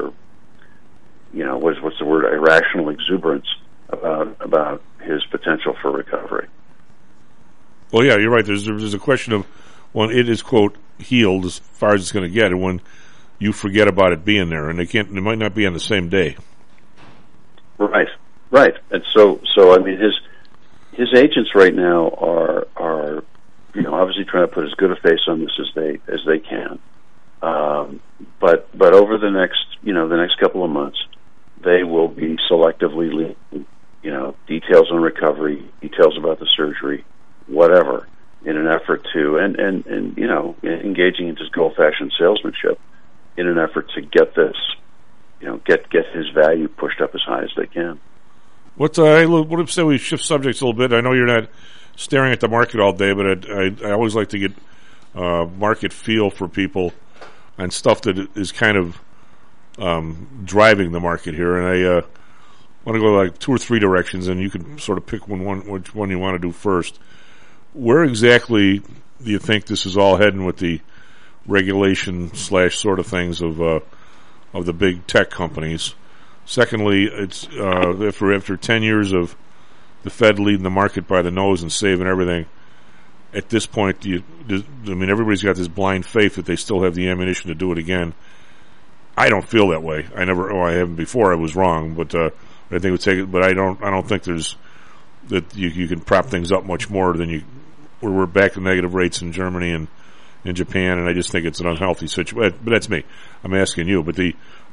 what's the word, irrational exuberance about his potential for recovery. Well, yeah, you're right. There's a question of when it is, quote, healed as far as it's going to get, and when you forget about it being there, and it might not be on the same day. Right. And so I mean, his agents right now are obviously trying to put as good a face on this as they can. But over the next couple of months, they will be selectively leaking, details on recovery, details about the surgery, whatever, in an effort to and engaging in just good old-fashioned salesmanship in an effort to get this, get his value pushed up as high as they can. What if say we shift subjects a little bit? I know you're not staring at the market all day, but I always like to get market feel for people and stuff that is kind of driving the market here. And I want to go like 2 or 3 directions, and you can sort of pick which one you want to do first. Where exactly do you think this is all heading with the regulation / sort of things of the big tech companies? Secondly, it's after 10 years of the Fed leading the market by the nose and saving everything, at this point, everybody's got this blind faith that they still have the ammunition to do it again. I don't feel that way. I haven't before. I was wrong, but I think it would take it. But I don't think there's that you can prop things up much more than we're back to negative rates in Germany and in Japan, and I just think it's an unhealthy situation. But that's me. I'm asking you. But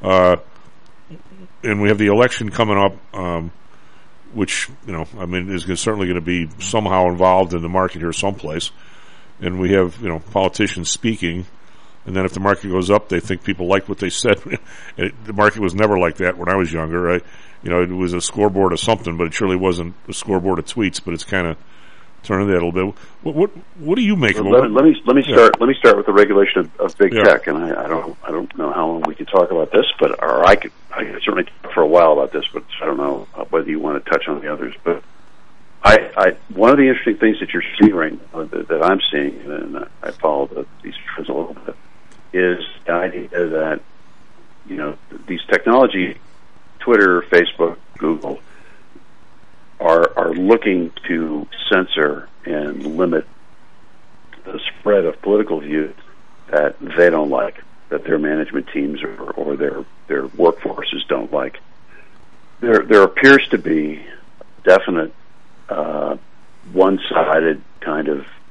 and we have the election coming up, which is certainly going to be somehow involved in the market here someplace. And we have politicians speaking, and then if the market goes up, they think people like what they said. The market was never like that when I was younger. Right? It was a scoreboard of something, but it surely wasn't a scoreboard of tweets. But it's kind of turning that a little bit. What do you make of it? Let me start with the regulation of big tech, and I don't know how long we can talk about this, or I could certainly talk for a while about this, but I don't know whether you want to touch on the others. But one of the interesting things that you're seeing right now, that I'm seeing, and I follow these trends a little bit, is the idea that these technology, Twitter, Facebook, Google, are looking to censor and limit the spread of political views that they don't like, that their management teams or their workforces don't like. There appears to be definite one-sided kind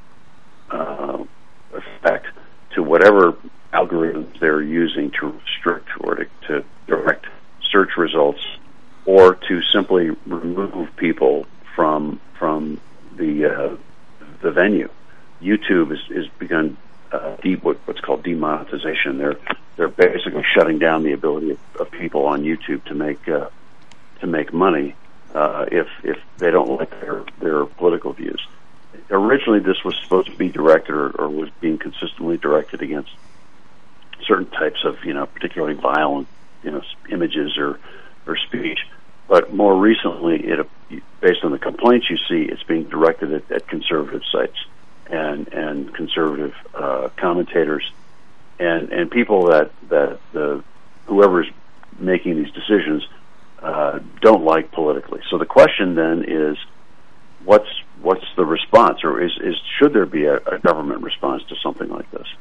of effect to whatever algorithms they're using to restrict or to direct search results, or to simply remove people from the venue. YouTube has begun what's called demonetization. They're basically shutting down the ability of people on YouTube to make money if they don't like their political views. Originally, this was supposed to be directed or was being consistently directed against certain types of particularly violent images or speech. But more recently, based on the complaints you see, it's being directed at conservative sites and conservative commentators and people that whoever's making these decisions don't like politically. So the question then is, what's the response, or should there be a government response to something like this?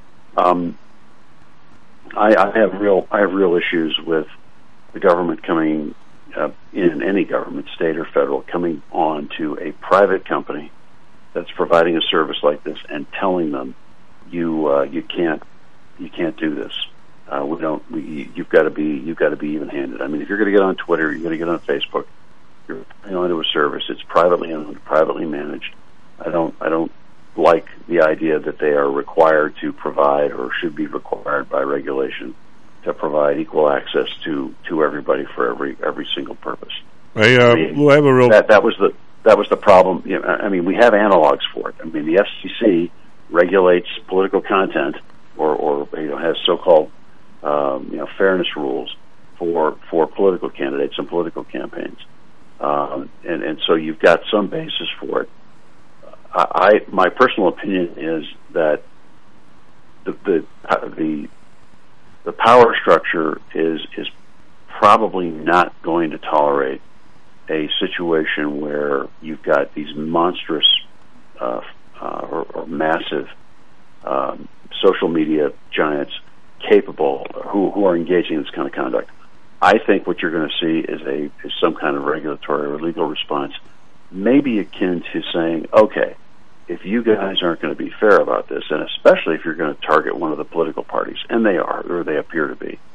I have real issues with the government coming in any government, state or federal, coming on to a private company that's providing a service like this and telling them you can't do this. You've got to be even-handed. I mean, if you're going to get on Twitter, you're going to get on Facebook, you're onto a service. It's privately owned, privately managed. I don't like the idea that they are required to provide, or should be required by regulation, to provide equal access to everybody for every single purpose. I have a real that was the problem. I mean, we have analogs for it. I mean, the FCC regulates political content, or has so-called fairness rules for political candidates and political campaigns. and so you've got some basis for it. My personal opinion is that the power structure is probably not going to tolerate a situation where you've got these monstrous or massive social media giants capable who are engaging in this kind of conduct. I think what you're going to see is some kind of regulatory or legal response, maybe akin to saying, okay, if you guys aren't going to be fair about this, and especially if you're going to target one of the political parties, and they are, or they appear to be,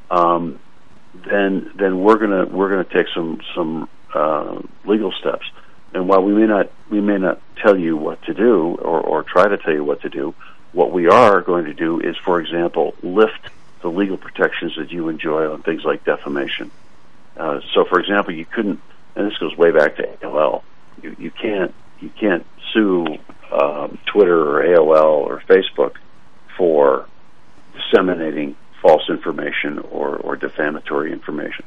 then we're going to take some legal steps. And while we may not tell you what to do or try to tell you what to do, what we are going to do is, for example, lift the legal protections that you enjoy on things like defamation. So, for example, you couldn't, and this goes way back to AOL. You can't sue Twitter or AOL or Facebook for disseminating false information or defamatory information.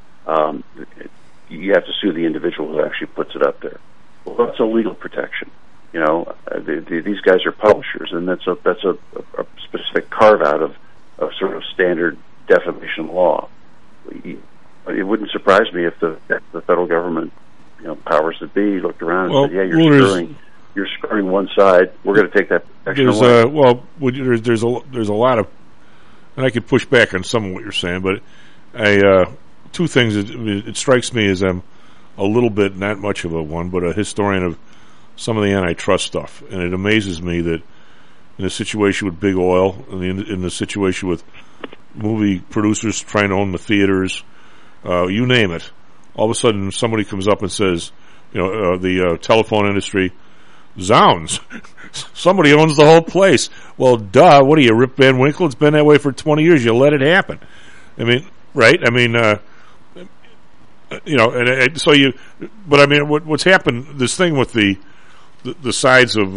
You have to sue the individual who actually puts it up there. Well, that's a legal protection. You know, these guys are publishers, and that's a specific carve out of sort of standard defamation law. It wouldn't surprise me if the federal government, powers that be, looked around and said, "Yeah, you're screwing one side. We're going to take that protection away." There's a lot of, and I could push back on some of what you're saying, but two things. It strikes me as I'm a little bit, not much of a one, but a historian of some of the antitrust stuff, and it amazes me that in the situation with big oil, in the situation with movie producers trying to own the theaters, you name it, all of a sudden somebody comes up and says, the telephone industry, zounds, somebody owns the whole place. Well, duh, what are you, Rip Van Winkle? It's been that way for 20 years. You let it happen. I mean, right? I mean, what's happened, this thing with the sides of,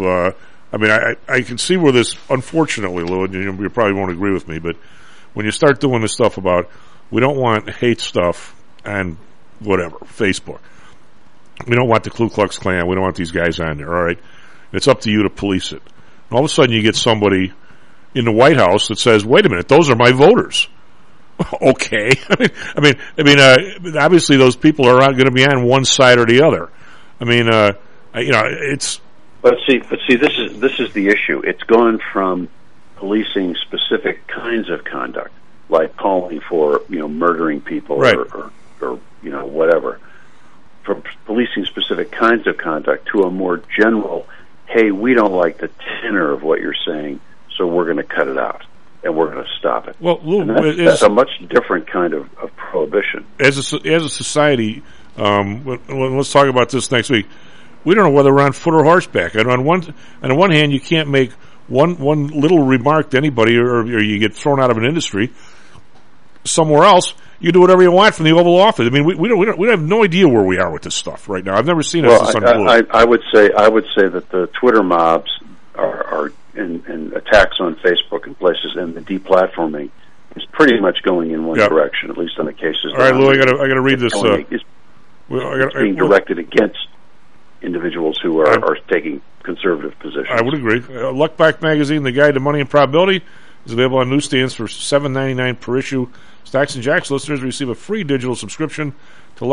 I can see where this, unfortunately, Lou, and you probably won't agree with me, but when you start doing this stuff about, we don't want hate stuff on whatever, Facebook. We don't want the Ku Klux Klan. We don't want these guys on there, all right? It's up to you to police it. And all of a sudden you get somebody in the White House that says, wait a minute, those are my voters. Okay. I mean, obviously those people are not going to be on one side or the other. I mean, it's... But see, this is the issue. It's gone from policing specific kinds of conduct, like calling for, murdering people, right, or whatever, from policing specific kinds of conduct to a more general, hey, we don't like the tenor of what you're saying, so we're going to cut it out and we're going to stop it. Well, Lou, that's a much different kind of prohibition. As a society, let's talk about this next week. We don't know whether we're on foot or horseback. And on one hand, you can't make one little remark to anybody, or you get thrown out of an industry. Somewhere else, you do whatever you want from the Oval Office. I mean, we have no idea where we are with this stuff right now. I've never seen it. I would say that the Twitter mobs are in attacks on Facebook and places, and the deplatforming is pretty much going in one direction, at least on the cases. All right, Lou, I got to read this. It's being directed against individuals who are taking conservative positions. I would agree. Luckback Magazine, The Guide to Money and Probability, is available on newsstands for $7.99 per issue. Stocks and Jacks listeners receive a free digital subscription to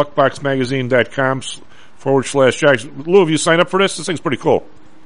luckboxmagazine.com/Jacks. Lou, have you signed up for this? This thing's pretty cool.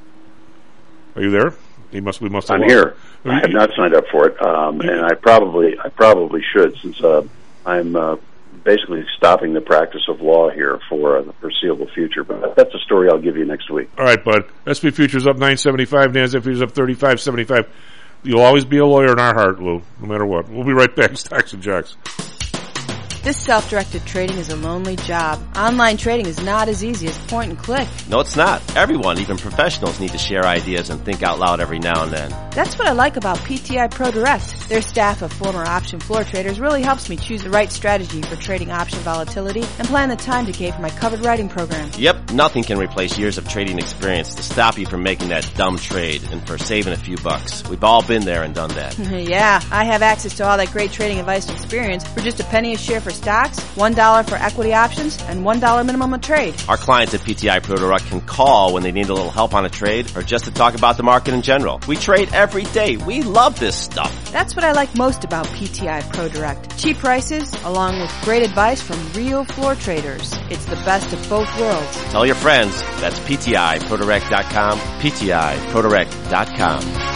Are you there? We must have I'm here. I have not signed up for it, and I probably should, since I'm basically stopping the practice of law here for the foreseeable future. But that's a story I'll give you next week. All right, bud. SP futures up 9.75. NASDAQ futures up 35.75. You'll always be a lawyer in our heart, Lou, no matter what. We'll be right back. Stocks and Jacks. This self-directed trading is a lonely job. Online trading is not as easy as point and click. No, it's not. Everyone, even professionals, need to share ideas and think out loud every now and then. That's what I like about PTI Pro Direct. Their staff of former option floor traders really helps me choose the right strategy for trading option volatility and plan the time decay for my covered writing program. Yep, nothing can replace years of trading experience to stop you from making that dumb trade and for saving a few bucks. We've all been there and done that. Yeah, I have access to all that great trading advice and experience for just a penny a share for stocks, $1 for equity options, and $1 minimum a trade. Our clients at PTI Pro Direct can call when they need a little help on a trade or just to talk about the market in general. We trade every day. We love this stuff. That's what I like most about PTI Pro Direct. Cheap prices, along with great advice from real floor traders. It's the best of both worlds. Tell your friends. That's PTIProdirect.com, PTIProdirect.com.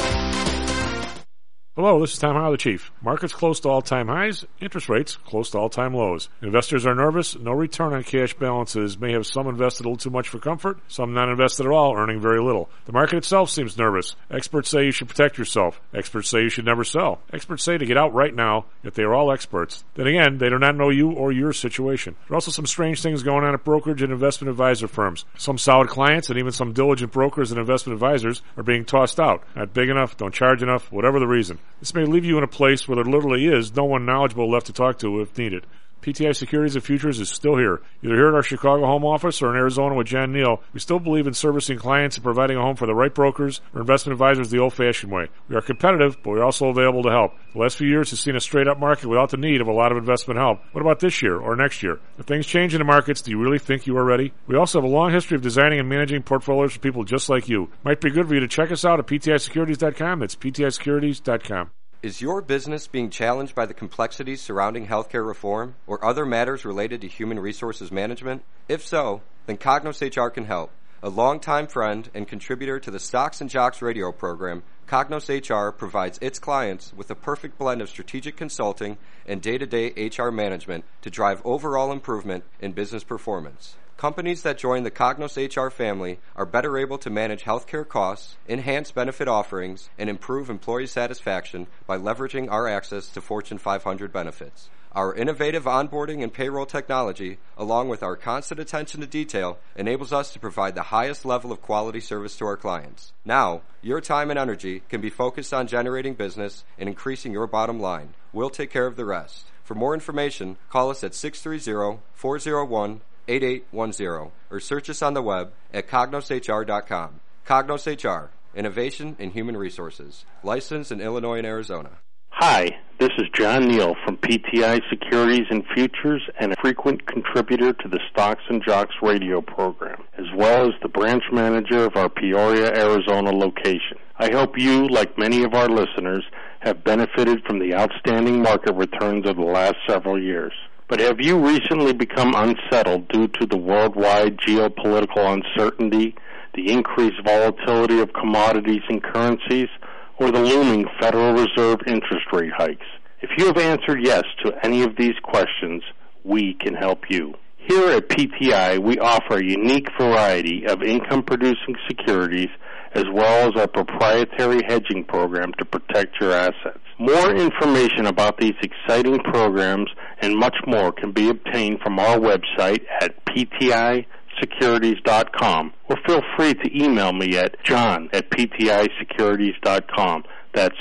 Hello, this is Tom Howell, the Chief. Markets close to all-time highs, interest rates close to all-time lows. Investors are nervous. No return on cash balances may have some invested a little too much for comfort, some not invested at all, earning very little. The market itself seems nervous. Experts say you should protect yourself. Experts say you should never sell. Experts say to get out right now, yet they are all experts. Then again, they do not know you or your situation. There are also some strange things going on at brokerage and investment advisor firms. Some solid clients and even some diligent brokers and investment advisors are being tossed out. Not big enough, don't charge enough, whatever the reason. This may leave you in a place where there literally is no one knowledgeable left to talk to if needed. PTI Securities and Futures is still here. Either here at our Chicago home office or in Arizona with John Neal, we still believe in servicing clients and providing a home for the right brokers or investment advisors the old-fashioned way. We are competitive, but we're also available to help. The last few years has seen a straight-up market without the need of a lot of investment help. What about this year or next year? If things change in the markets, do you really think you are ready? We also have a long history of designing and managing portfolios for people just like you. Might be good for you to check us out at PTISecurities.com. That's PTISecurities.com. Is your business being challenged by the complexities surrounding healthcare reform or other matters related to human resources management? If so, then Cognos HR can help. A longtime friend and contributor to the Stocks and Jocks radio program, Cognos HR provides its clients with a perfect blend of strategic consulting and day-to-day HR management to drive overall improvement in business performance. Companies that join the Cognos HR family are better able to manage healthcare costs, enhance benefit offerings, and improve employee satisfaction by leveraging our access to Fortune 500 benefits. Our innovative onboarding and payroll technology, along with our constant attention to detail, enables us to provide the highest level of quality service to our clients. Now, your time and energy can be focused on generating business and increasing your bottom line. We'll take care of the rest. For more information, call us at 630-401-8810 or search us on the web at cognoshr.com. Cognos HR, Innovation in Human Resources, licensed in Illinois and Arizona. Hi, this is John Neal from PTI Securities and Futures and a frequent contributor to the Stocks and Jocks radio program, as well as the branch manager of our Peoria, Arizona location. I hope you, like many of our listeners, have benefited from the outstanding market returns of the last several years. But have you recently become unsettled due to the worldwide geopolitical uncertainty, the increased volatility of commodities and currencies, or the looming Federal Reserve interest rate hikes? If you have answered yes to any of these questions, we can help you. Here at PTI, we offer a unique variety of income-producing securities as well as our proprietary hedging program to protect your assets. More information about these exciting programs and much more can be obtained from our website at PTISecurities.com, or feel free to email me at john@PTISecurities.com. That's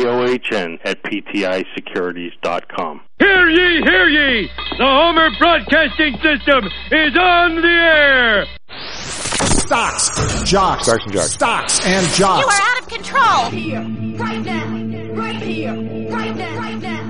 JOHN@PTISecurities.com. Hear ye, hear ye! The Homer Broadcasting System is on the air! Stocks, Jocks, Stocks and Jocks. Stocks and Jocks. You are out of control! Here, right now, right here, right now, right now.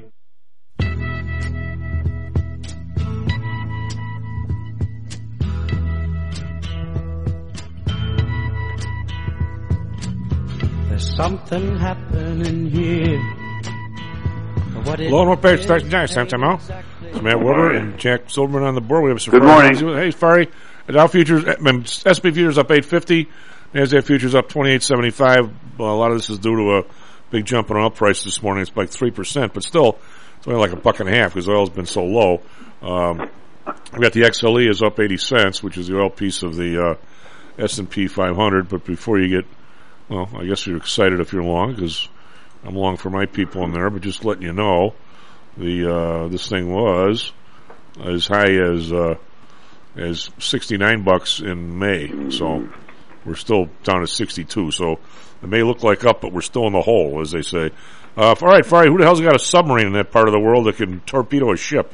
There's something happening here. Hello and welcome back to Stocks and Jocks. I'm Tom Howell. Matt Weber and Jack Silverman on the board. We have some Good morning. Hey, Fari. Dow futures, S&P futures up 850. NASDAQ futures up 28.75. Well, a lot of this is due to a big jump in oil price this morning. It's like 3%, but still, it's only like $1.50 because oil's been so low. We got the XLE is up 80 cents, which is the oil piece of the S&P 500. But before you get, well, I guess you're excited if you're long because I'm long for my people in there. But just letting you know, this thing was as high as $69 in May. So we're still down at 62. So it may look like up, but we're still in the hole, as they say. All right, Fari, who the hell's got a submarine in that part of the world that can torpedo a ship?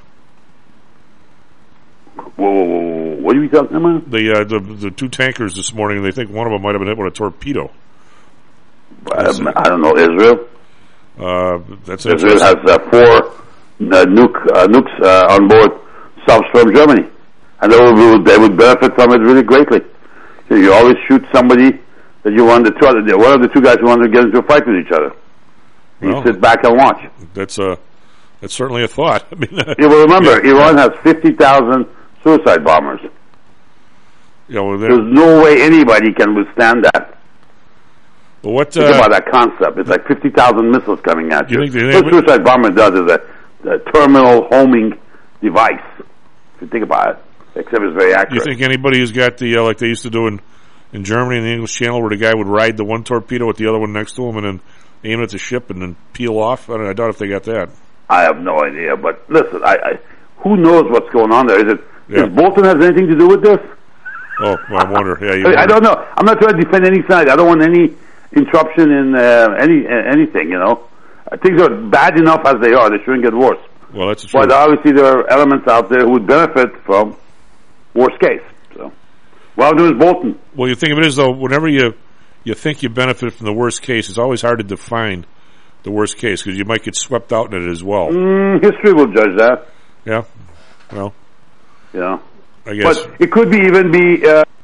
Whoa, what are you talking about? The two tankers this morning, they think one of them might have been hit with a torpedo. I don't know, Israel? That's Israel has nukes on board subs from Germany, and they would benefit from it really greatly. So you always shoot somebody that you want one of the two guys who want to get into a fight with each other. You sit back and watch. That's certainly a thought. I mean, you will remember, Iran has 50,000 suicide bombers. Yeah, well, there's no way anybody can withstand that. Well, what think about that concept? It's like 50,000 missiles coming at you. What a suicide bomber does is a terminal homing device. If you think about it, except it's very accurate. You think anybody who's got the like they used to do in Germany in the English Channel, where the guy would ride the one torpedo with the other one next to him and then aim it at the ship and then peel off? I doubt if they got that. I have no idea, but listen, who knows what's going on there? Does Bolton have anything to do with this? Oh, well, I wonder. Yeah, I don't know. I'm not trying to defend any side. I don't want any interruption in anything. You know, things are bad enough as they are. They shouldn't get worse. Well, that's true. But obviously, there are elements out there who would benefit from worst case. So, what I'll do is Bolton. Well, you think of it as though whenever you think you benefit from the worst case, it's always hard to define the worst case because you might get swept out in it as well. History will judge that. Yeah. Well. Yeah. I guess. But it could even be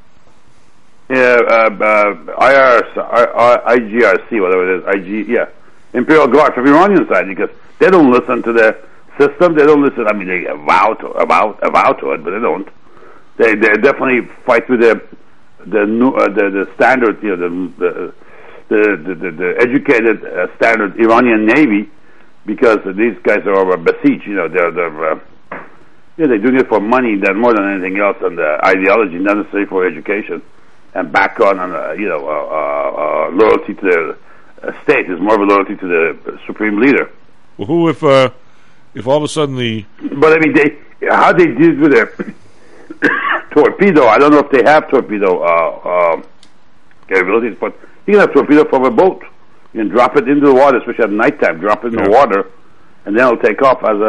IGRC, whatever it is, Imperial Guard from the Iranian side, because they don't listen to the system. They don't listen. I mean, they vow to it, but they don't. They definitely fight with the standard, you know, the educated standard Iranian Navy, because these guys are besieged. You know, they're doing it for money more than anything else, and the ideology not necessarily for education, and back on loyalty to the state is more of a loyalty to the supreme leader. Well, who if all of a sudden But I mean, how they did with their torpedo? I don't know if they have torpedo capabilities, but you can have torpedo from a boat. You can drop it into the water, especially at nighttime. Drop it in the water, and then it'll take off as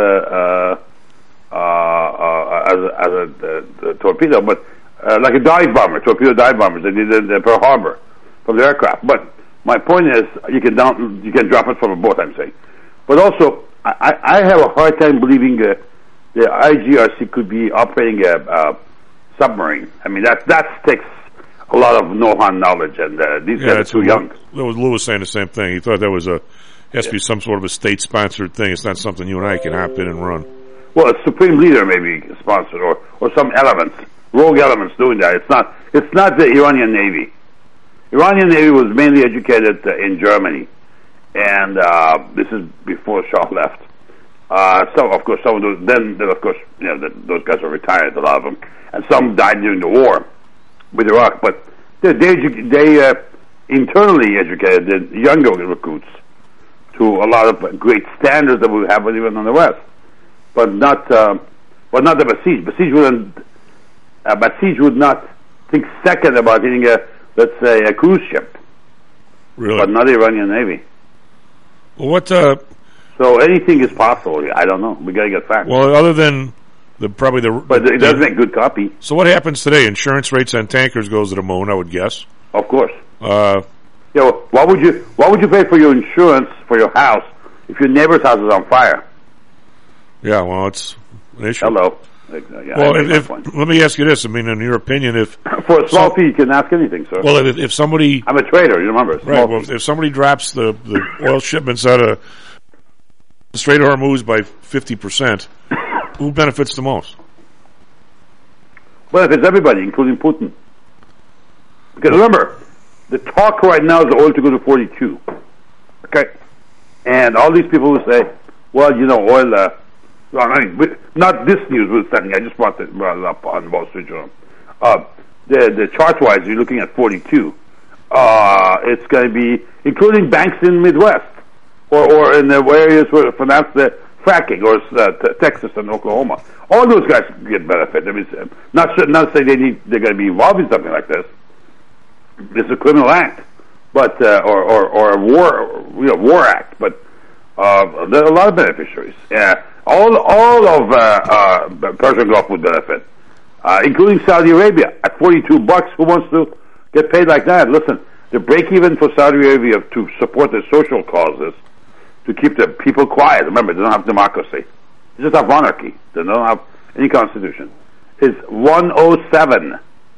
a torpedo, but like a dive bomber, torpedo dive bombers. They did in Pearl Harbor from the aircraft. But my point is, you can drop it from a boat. I'm saying, but also I have a hard time believing the IGRC could be operating a submarine. I mean that takes a lot of know-how knowledge, and these guys are too young. Lewis saying the same thing. He thought that was has to be some sort of a state-sponsored thing. It's not something you and I can hop in and run. Well, a supreme leader may be sponsored, or some elements, rogue elements doing that. It's not the Iranian Navy. Iranian Navy was mainly educated in Germany, and this is before Shah left. Some of those, then of course, you know, those guys were retired, a lot of them, and some died during the war with Iraq. But they internally educated the younger recruits to a lot of great standards that we have even on the West. But not the Basij. Basij would not think second about hitting let's say a cruise ship. Really? But not the Iranian Navy. Well, what? So anything is possible. I don't know. We got to get facts. Well, other than but it does make good copy. So what happens today? Insurance rates on tankers goes to the moon, I would guess. Of course. Yeah. Why would you pay for your insurance for your house if your neighbor's house is on fire? Yeah, well, it's an issue. Hello. Well, let me ask you this. I mean, in your opinion, if for a small fee, you can ask anything, sir. Well, if somebody, I'm a trader. You remember, right? Well, if somebody drops the oil shipments out of the Strait of Hormuz by 50%, who benefits the most? Well, if it's everybody, including Putin. Because remember, the talk right now is the oil to go to 42. Okay, and all these people will say, "Well, you know, oil." I mean, not this news was standing. I just brought it up on Wall Street Journal. The chart-wise, you're looking at 42. It's going to be including banks in Midwest or in the areas where finance the fracking, or Texas and Oklahoma. All those guys get benefit. I mean, not say they're going to be involved in something like this. It's a criminal act, but or a war act. But there are a lot of beneficiaries. Yeah. All of Persian Gulf would benefit, including Saudi Arabia at $42. Who wants to get paid like that? Listen, the break even for Saudi Arabia to support their social causes to keep the people quiet. Remember, they don't have democracy. They just have monarchy. They don't have any constitution. Is $107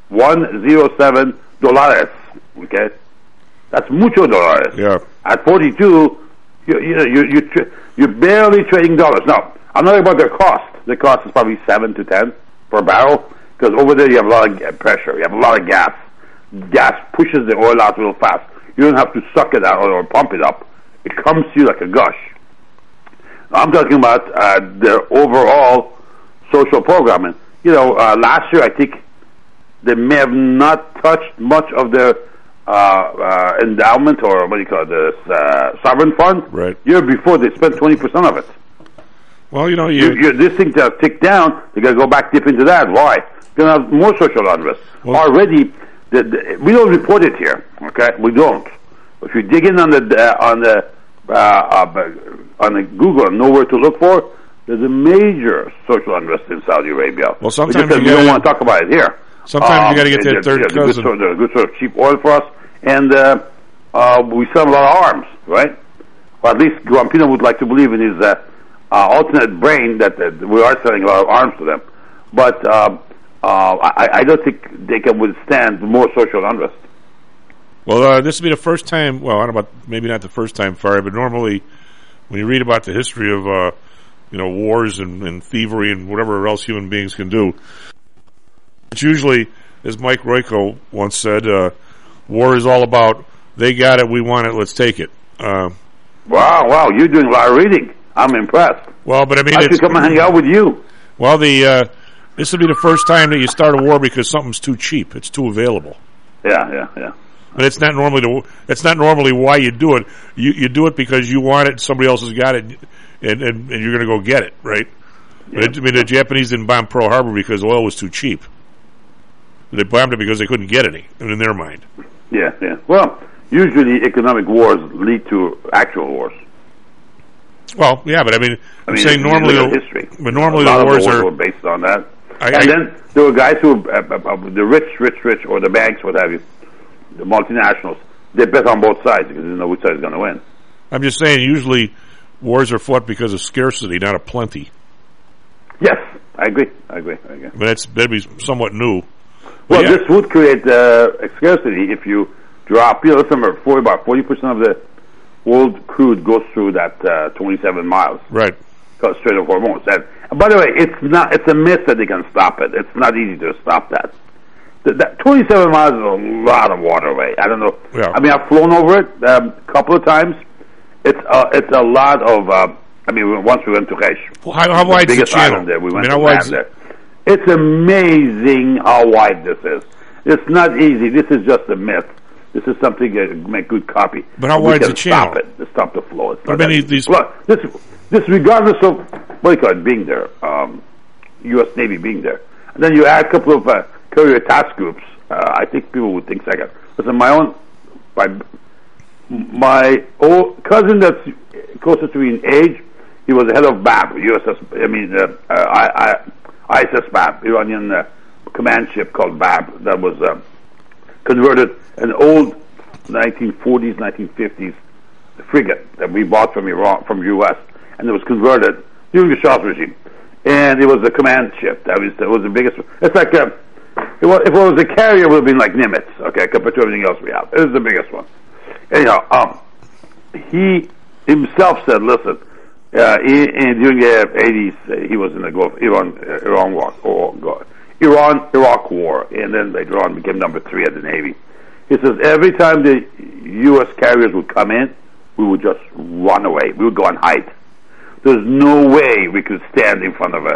dollars. Okay, that's mucho dollars. Yeah. At 42, you're barely trading dollars. Now, I'm not talking about their cost. The cost is probably 7 to 10 per barrel, because over there you have a lot of pressure. You have a lot of gas. Gas pushes the oil out real fast. You don't have to suck it out or pump it up. It comes to you like a gush. Now, I'm talking about their overall social programming. Last year I think they may have not touched much of their endowment, or what do you call this, sovereign fund. Right. Year before they spent 20% of it. Well, this thing to tick down, they got to go back deep into that. Why? Going to have more social unrest. Well, already, we don't report it here. Okay, we don't. If you dig in on the Google and know where to look for, there's a major social unrest in Saudi Arabia. Well, sometimes we don't want to talk about it here. Sometimes you got to get that third cousin. They're good sort of cheap oil for us, and we sell a lot of arms, right? Or at least Guampino would like to believe in his alternate brain that we are selling a lot of arms to them. But I don't think they can withstand more social unrest. Well, this will be the first time. Well, I don't know about, maybe not the first time, Fari, but normally when you read about the history of wars and thievery and whatever else human beings can do, it's usually, as Mike Royko once said, war is all about they got it, we want it, let's take it. Wow, you're doing a lot of reading. I'm impressed. Well, but I mean, I should come and hang out with you. Well, this will be the first time that you start a war because something's too cheap. It's too available. Yeah. But it's not normally why you do it. You do it because you want it, somebody else has got it, and you're going to go get it, right? Yeah. But the Japanese didn't bomb Pearl Harbor because oil was too cheap. They bombed it because they couldn't get any, in their mind. Yeah. Well, usually economic wars lead to actual wars. Well, yeah, but I'm saying normally history. But normally the wars are based on that. And then there were guys who, the rich, or the banks, what have you, the multinationals, they bet on both sides because they didn't know which side is going to win. I'm just saying, usually wars are fought because of scarcity, not of plenty. Yes, I agree. But that'd be somewhat new. Well, this would create scarcity if you drop. Let's remember, about 40% of the world crude goes through that 27 miles. Right. Goes straight to Hormuz. And by the way, it's a myth that they can stop it. It's not easy to stop that. That 27 miles is a lot of waterway. I don't know. Yeah. I mean, I've flown over it a couple of times. It's a lot of. Once we went to Resh. Well, how wide is the channel? There. We went to Bam there. It's amazing how wide this is. It's not easy. This is just a myth. This is something to make good copy. But how wide is the channel? Stop it. To stop the flow. It's not these. Well, this regardless of what do you call it being there, U.S. Navy being there, and then you add a couple of carrier task groups. I think people would think second. Listen, my old cousin that's closest to me in age, he was the head of BAB, ISS BAB, Iranian command ship called BAB that was converted, an old 1940s, 1950s frigate that we bought from U.S. and it was converted during the Shah's regime, and it was a command ship. It was the biggest. It's like if it was a carrier, it would have been like Nimitz, okay, compared to everything else we have. It was the biggest one. Anyhow, he himself said, "Listen, during the 80s, he was in the Gulf, Iraq War, and then later on became number 3 at the Navy." He says every time the U.S. carriers would come in, we would just run away. We would go and hide. There's no way we could stand in front of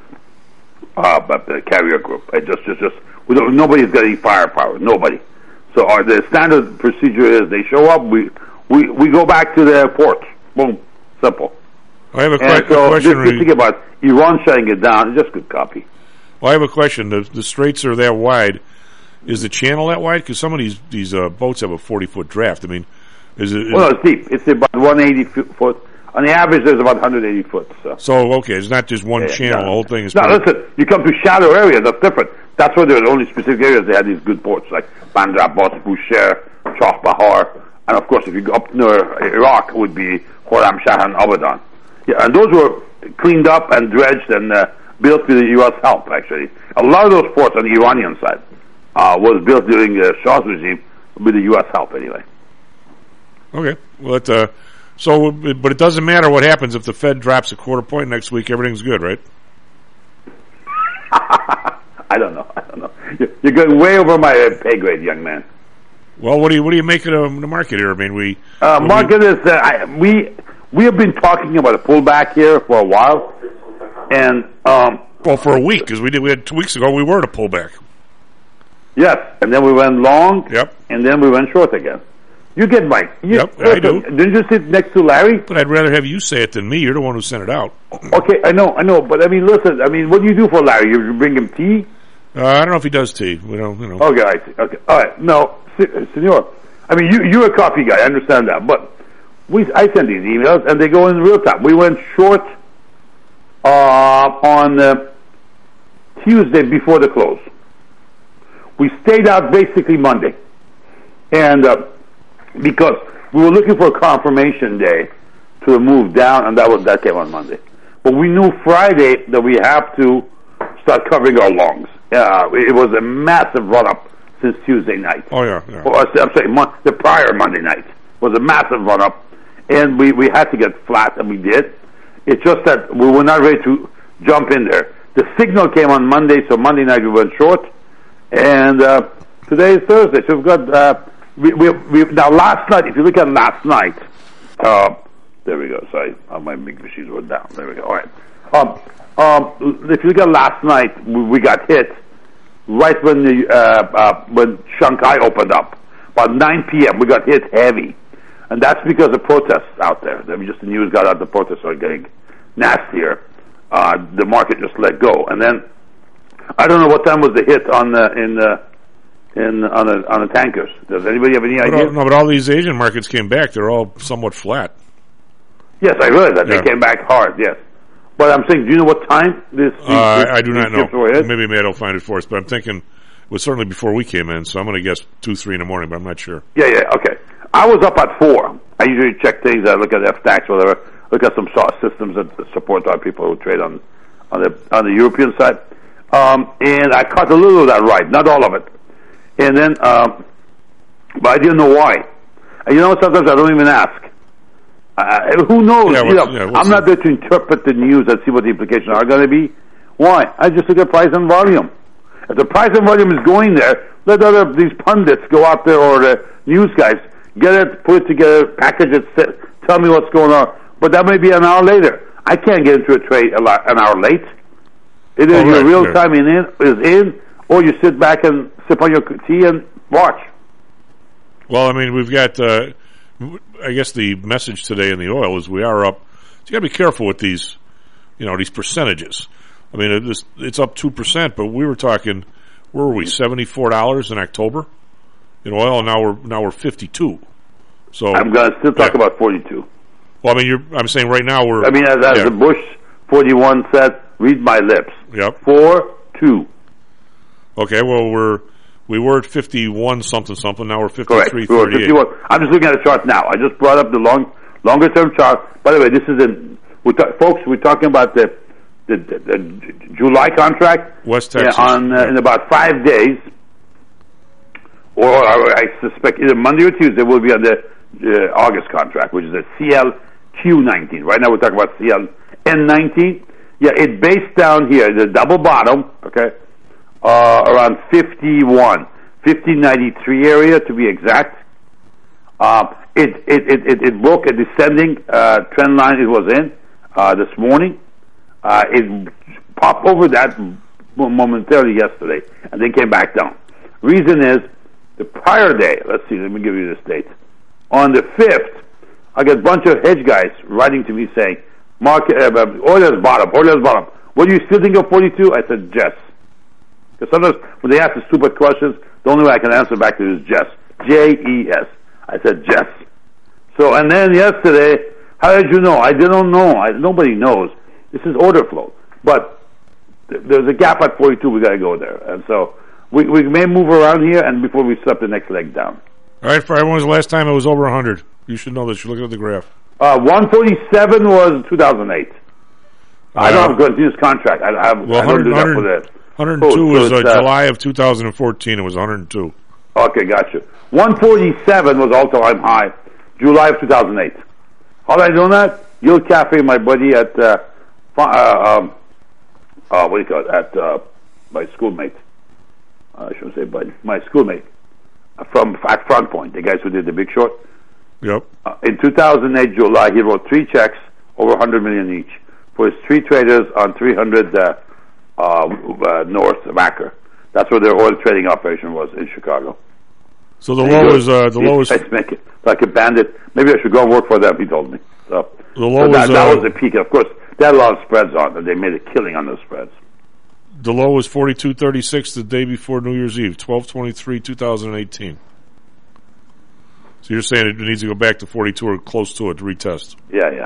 the carrier group. Nobody's got any firepower. Nobody. So the standard procedure is they show up. We go back to the port. Boom. Simple. I have a question. Just think about Iran shutting it down. It's just good copy. Well, I have a question. The straits are that wide. Is the channel that wide? Because some of these boats have a 40-foot draft. I mean, is it? Well, it's deep. It's about 180 foot. On the average, there's about 180 foot. So okay, it's not just one channel. The whole thing is. No, listen. You come to shallow areas. That's different. That's where there are only specific areas they had these good ports, like Bandar Abbas, Bushehr, Chah Bahar, and of course, if you go up near Iraq, it would be Khorram Shah and Abadan. Yeah, and those were cleaned up and dredged and built with the U.S. help, actually. A lot of those ports on the Iranian side was built during the Shah's regime with the U.S. help, anyway. Okay. Well, but it doesn't matter what happens if the Fed drops a quarter point next week. Everything's good, right? I don't know. You're going way over my pay grade, young man. Well, what do you make of the market here? I mean, market is we have been talking about a pullback here for a while, and for a week, because we had 2 weeks ago we were at a pullback. Yes, and then we went long. Yep. And then we went short again. You get Mike. Yep, I do. Didn't you sit next to Larry? But I'd rather have you say it than me. You're the one who sent it out. Okay, I know. But I mean, listen. I mean, what do you do for Larry? You bring him tea? I don't know if he does tea. We don't. You know. Okay, I see. Okay, all right. No, senor. I mean, you're a coffee guy. I understand that. But I send these emails, and they go in real time. We went short on Tuesday before the close. We stayed out basically Monday, and because we were looking for a confirmation day to move down, and that came on Monday. But we knew Friday that we have to start covering our longs. It was a massive run-up since Tuesday night. Oh, yeah. I'm saying the prior Monday night was a massive run-up, and we had to get flat, and we did. It's just that we were not ready to jump in there. The signal came on Monday, so Monday night we went short, and today is Thursday, so we've got... now last night, if you look at last night, there we go. Sorry, my big machines were down. There we go. All right. If you look at last night, we got hit right when when Shanghai opened up. About 9 p.m., we got hit heavy, and that's because of protests out there. I mean, just the news got out. The protests are getting nastier. The market just let go, and then I don't know what time was the hit on the tankers. Does anybody have any idea? But all these Asian markets came back. They're all somewhat flat. Yes, I realized that. They came back hard, yes. But I'm saying, do you know what time this I do not know. Maybe Matt will find it for us, but I'm thinking it was certainly before we came in, so I'm going to guess 2-3 in the morning, but I'm not sure. Yeah, okay. I was up at 4. I usually check things. I look at FTAX, whatever. Look at some systems that support our people who trade on the European side. And I caught a little of that right, not all of it. And then, but I didn't know why. And sometimes I don't even ask. Who knows? I'm not there to interpret the news and see what the implications are going to be. Why? I just look at price and volume. If the price and volume is going there, let these pundits go out there, or the news guys, get it, put it together, package it, tell me what's going on. But that may be an hour later. I can't get into a trade an hour late. Either your real time is in, or you sit back and sip on your tea and watch. Well, I mean, we've got, I guess the message today in the oil is we are up. So you got to be careful with these, these percentages. I mean, it's up 2%, but we were talking, where were we, $74 in October in oil, and now we're 52. So I'm going to still talk about 42. Well, I mean, I'm saying right now we're. I mean, as the Bush 41 said, read my lips. Yep. 4-2. Okay, well we were at 51 something. Now we're 53. Correct. 51. I'm just looking at the chart now. I just brought up the longer term chart. By the way, this is folks. We're talking about the July contract. West Texas. In about 5 days, or I suspect either Monday or Tuesday we'll be on the August contract, which is a CLQ19. Right now we're talking about CLN19. Yeah, it based down here, the double bottom, okay, around 5093 area to be exact. It broke a descending trend line it was in this morning. It popped over that momentarily yesterday and then came back down. Reason is, the prior day, let me give you this date. On the 5th, I got a bunch of hedge guys writing to me saying, market, oil is bottom. What do you still think of 42? I said, yes. Because sometimes when they ask the stupid questions, the only way I can answer back to it is yes. J-E-S. I said, yes. So, and then yesterday, how did you know? I didn't know. Nobody knows. This is order flow. But there's a gap at 42. We got to go there. And so we may move around here and before we step the next leg down. All right, Friday, when was the last time it was over 100? You should know this. You're looking at the graph. 147 was 2008. I don't have a continuous contract. I don't do that for that. 102 was July of 2014. It was 102. Okay, gotcha. 147 was all-time high, July of 2008. How did I do that? Yield Cafe, my buddy at what do you call it? At my schoolmate. I shouldn't say buddy. My schoolmate at Front Point, the guys who did The Big Short. Yep. In 2008 July, he wrote 3 checks over $100 million each for his 3 traders on 300 North Wacker. That's where their oil trading operation was in Chicago. So the low was like a bandit. Maybe I should go and work for them. He told me. So the low that was the peak. Of course, they had a lot of spreads on, and they made a killing on those spreads. The low was 42.36 the day before New Year's Eve, 12/23/2018. So you're saying it needs to go back to 42 or close to it to retest? Yeah.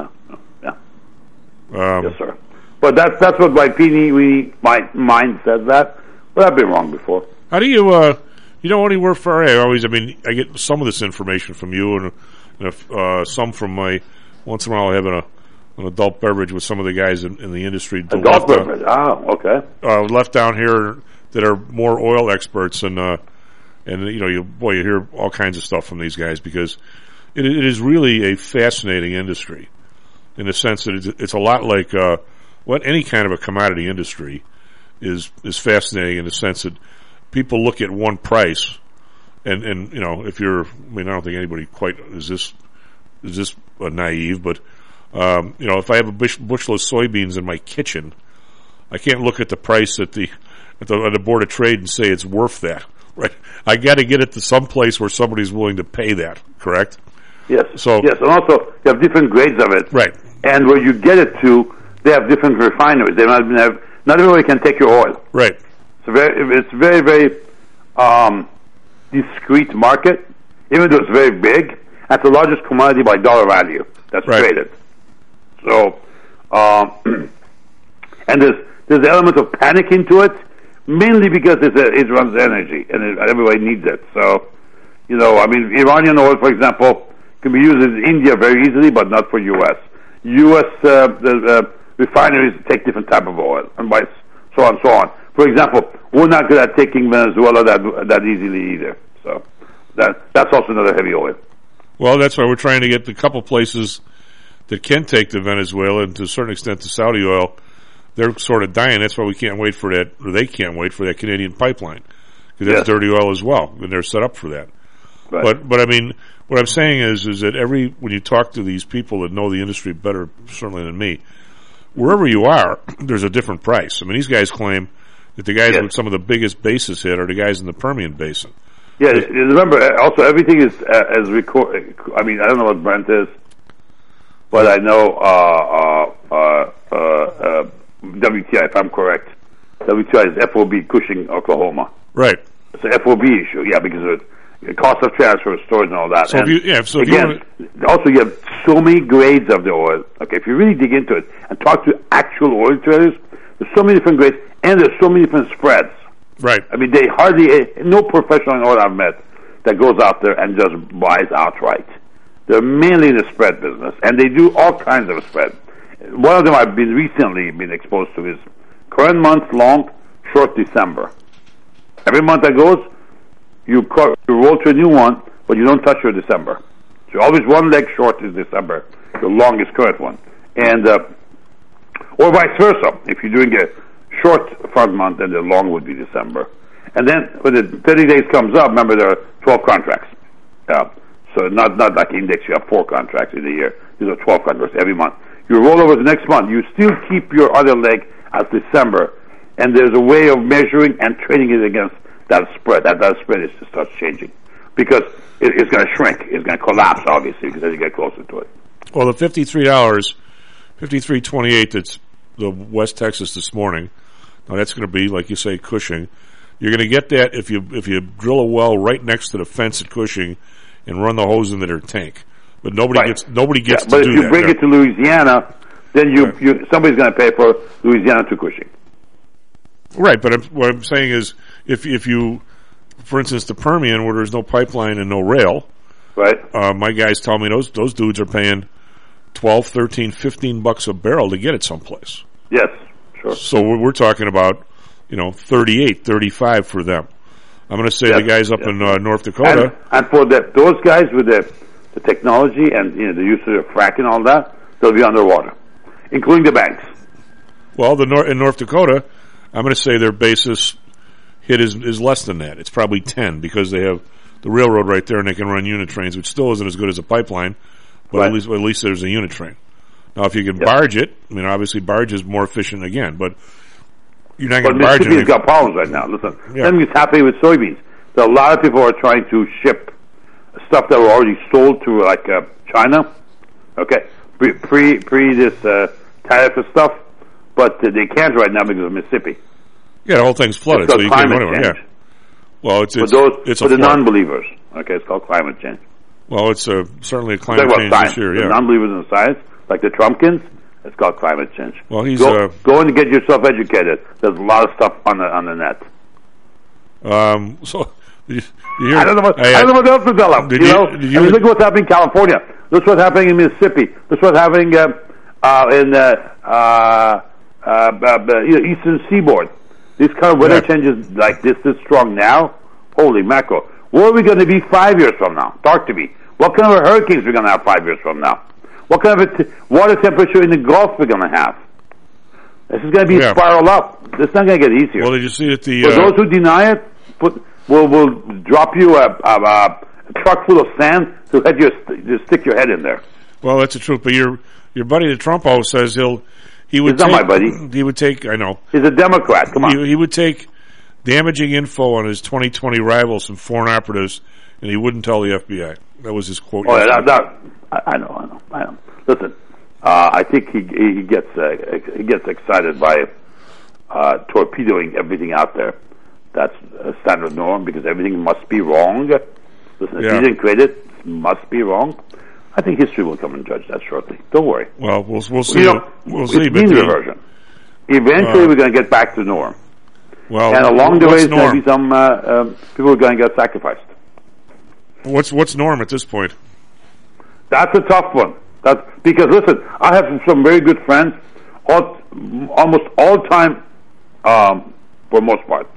Yes, sir. But that's what my my mind says that. But I've been wrong before. How do you you don't anywhere for I get some of this information from you and some from my, once in a while I have an adult beverage with some of the guys in the industry. Adult beverage? Okay. Left down here that are more oil experts and you hear all kinds of stuff from these guys because it is really a fascinating industry in the sense that it's a lot like any kind of a commodity industry is fascinating in the sense that people look at one price and if you're, I don't think anybody quite is this naive, but if I have a bushel of soybeans in my kitchen, I can't look at the price at the Board of Trade and say it's worth that, right? I got to get it to some place where somebody's willing to pay that, correct? Yes. Yes, and also you have different grades of it, right? And where you get it to, they have different refineries. They might have, not everybody can take your oil, right? It's very, very discrete market, even though it's very big. That's the largest commodity by dollar value that's traded. So, and there's an element of panic into it, mainly because it runs energy and everybody needs it. So, Iranian oil, for example, can be used in India very easily, but not for U.S. U.S. Refineries take different type of oil, and so on and so on. For example, we're not good at taking Venezuela that easily either. So that's also another heavy oil. Well, that's why we're trying to get the couple places that can take to Venezuela and to a certain extent to Saudi oil. They're sort of dying. That's why we can't wait for that, or they can't wait for that Canadian pipeline because that's dirty oil as well, and they're set up for that. Right. But what I'm saying is that when you talk to these people that know the industry better certainly than me, wherever you are, there's a different price. These guys claim that the guys with some of the biggest bases hit are the guys in the Permian Basin. Yeah, remember, also everything is as record. I don't know what Brent is, but I know WTI, if I'm correct. WTI is FOB Cushing, Oklahoma. Right. It's an FOB issue, because of the cost of transfer, storage, and all that. So also you have so many grades of the oil. Okay, if you really dig into it and talk to actual oil traders, there's so many different grades, and there's so many different spreads. Right. They hardly, no professional in oil I've met that goes out there and just buys outright. They're mainly in the spread business, and they do all kinds of spread. One of them I've recently been exposed to is current month long, short December. Every month that goes, you roll to a new one, but you don't touch your December. So always one leg short is December, the longest current one. And, or vice versa. If you're doing a short front month, then the long would be December. And then when the 30 days comes up, remember there are 12 contracts. So not like index, you have 4 contracts in a year. These are 12 contracts every month. You roll over the next month, you still keep your other leg as December, and there's a way of measuring and trading it against that spread. That spread starts changing because it's going to shrink. It's going to collapse, obviously, because as you get closer to it. Well, the $53.28 that's the West Texas this morning, now that's going to be, like you say, Cushing. You're going to get that if you drill a well right next to the fence at Cushing and run the hose into their tank. But nobody gets to do that. But if you bring it to Louisiana, then somebody's going to pay for Louisiana to Cushing. Right, but what I'm saying is, if you, for instance, the Permian, where there's no pipeline and no rail, right? My guys tell me those dudes are paying $12, $13, $15 a barrel to get it someplace. Yes, sure. So we're talking about, $38, $35 for them. I'm going to say the guys up in North Dakota. And for those guys with the technology and the use of the frack and all that, they'll be underwater, including the banks. Well, in North Dakota, I'm going to say their basis hit is less than that. It's probably 10 because they have the railroad right there and they can run unit trains, which still isn't as good as a pipeline, but at least there's a unit train. Now, if you can barge it, obviously barge is more efficient again, but you're not going to barge it. Mississippi's got problems right now. Listen, same thing's happening with soybeans. There are a lot of people who are trying to ship stuff that were already sold to China. Okay, pre this tariff and stuff, but they can't right now because of Mississippi. Yeah, the whole thing's flooded, so you can't run anywhere. Yeah. Well, it's for the non-believers. Okay, it's called climate change. Well, it's certainly a climate change this year. The non-believers in science, like the Trumpkins, it's called climate change. Well, he's go and get yourself educated. There's a lot of stuff on the net. So I don't know what else to tell them. Look what's happening in California. Look what's happening in Mississippi. Look what's happening in Eastern Seaboard. These kind of weather changes like this strong now. Holy mackerel! Where are we going to be 5 years from now? Talk to me. What kind of hurricanes we're going to have 5 years from now? What kind of water temperature in the Gulf we're going to have? This is going to be spiral up. It's not going to get easier. Well, did you see that for those who deny it, we'll drop you a truck full of sand to stick your head in there. Well, that's the truth. But your buddy the Trump always says he would. He's not my buddy. He would take. I know. He's a Democrat. Come on. He would take damaging info on his 2020 rivals and foreign operatives, and he wouldn't tell the FBI. That was his quote. Oh, I know. Listen, I think he gets excited by torpedoing everything out there. That's a standard norm because everything must be wrong. Listen, if he didn't create it, it must be wrong. I think history will come and judge that shortly. Don't worry. Well, we'll see. We'll see. It's mean reversion. Eventually, we're going to get back to norm. Well, and along the way, there's going to be some people are going to get sacrificed. What's norm at this point? That's a tough one. That's because listen, I have some very good friends, almost all time, for most part,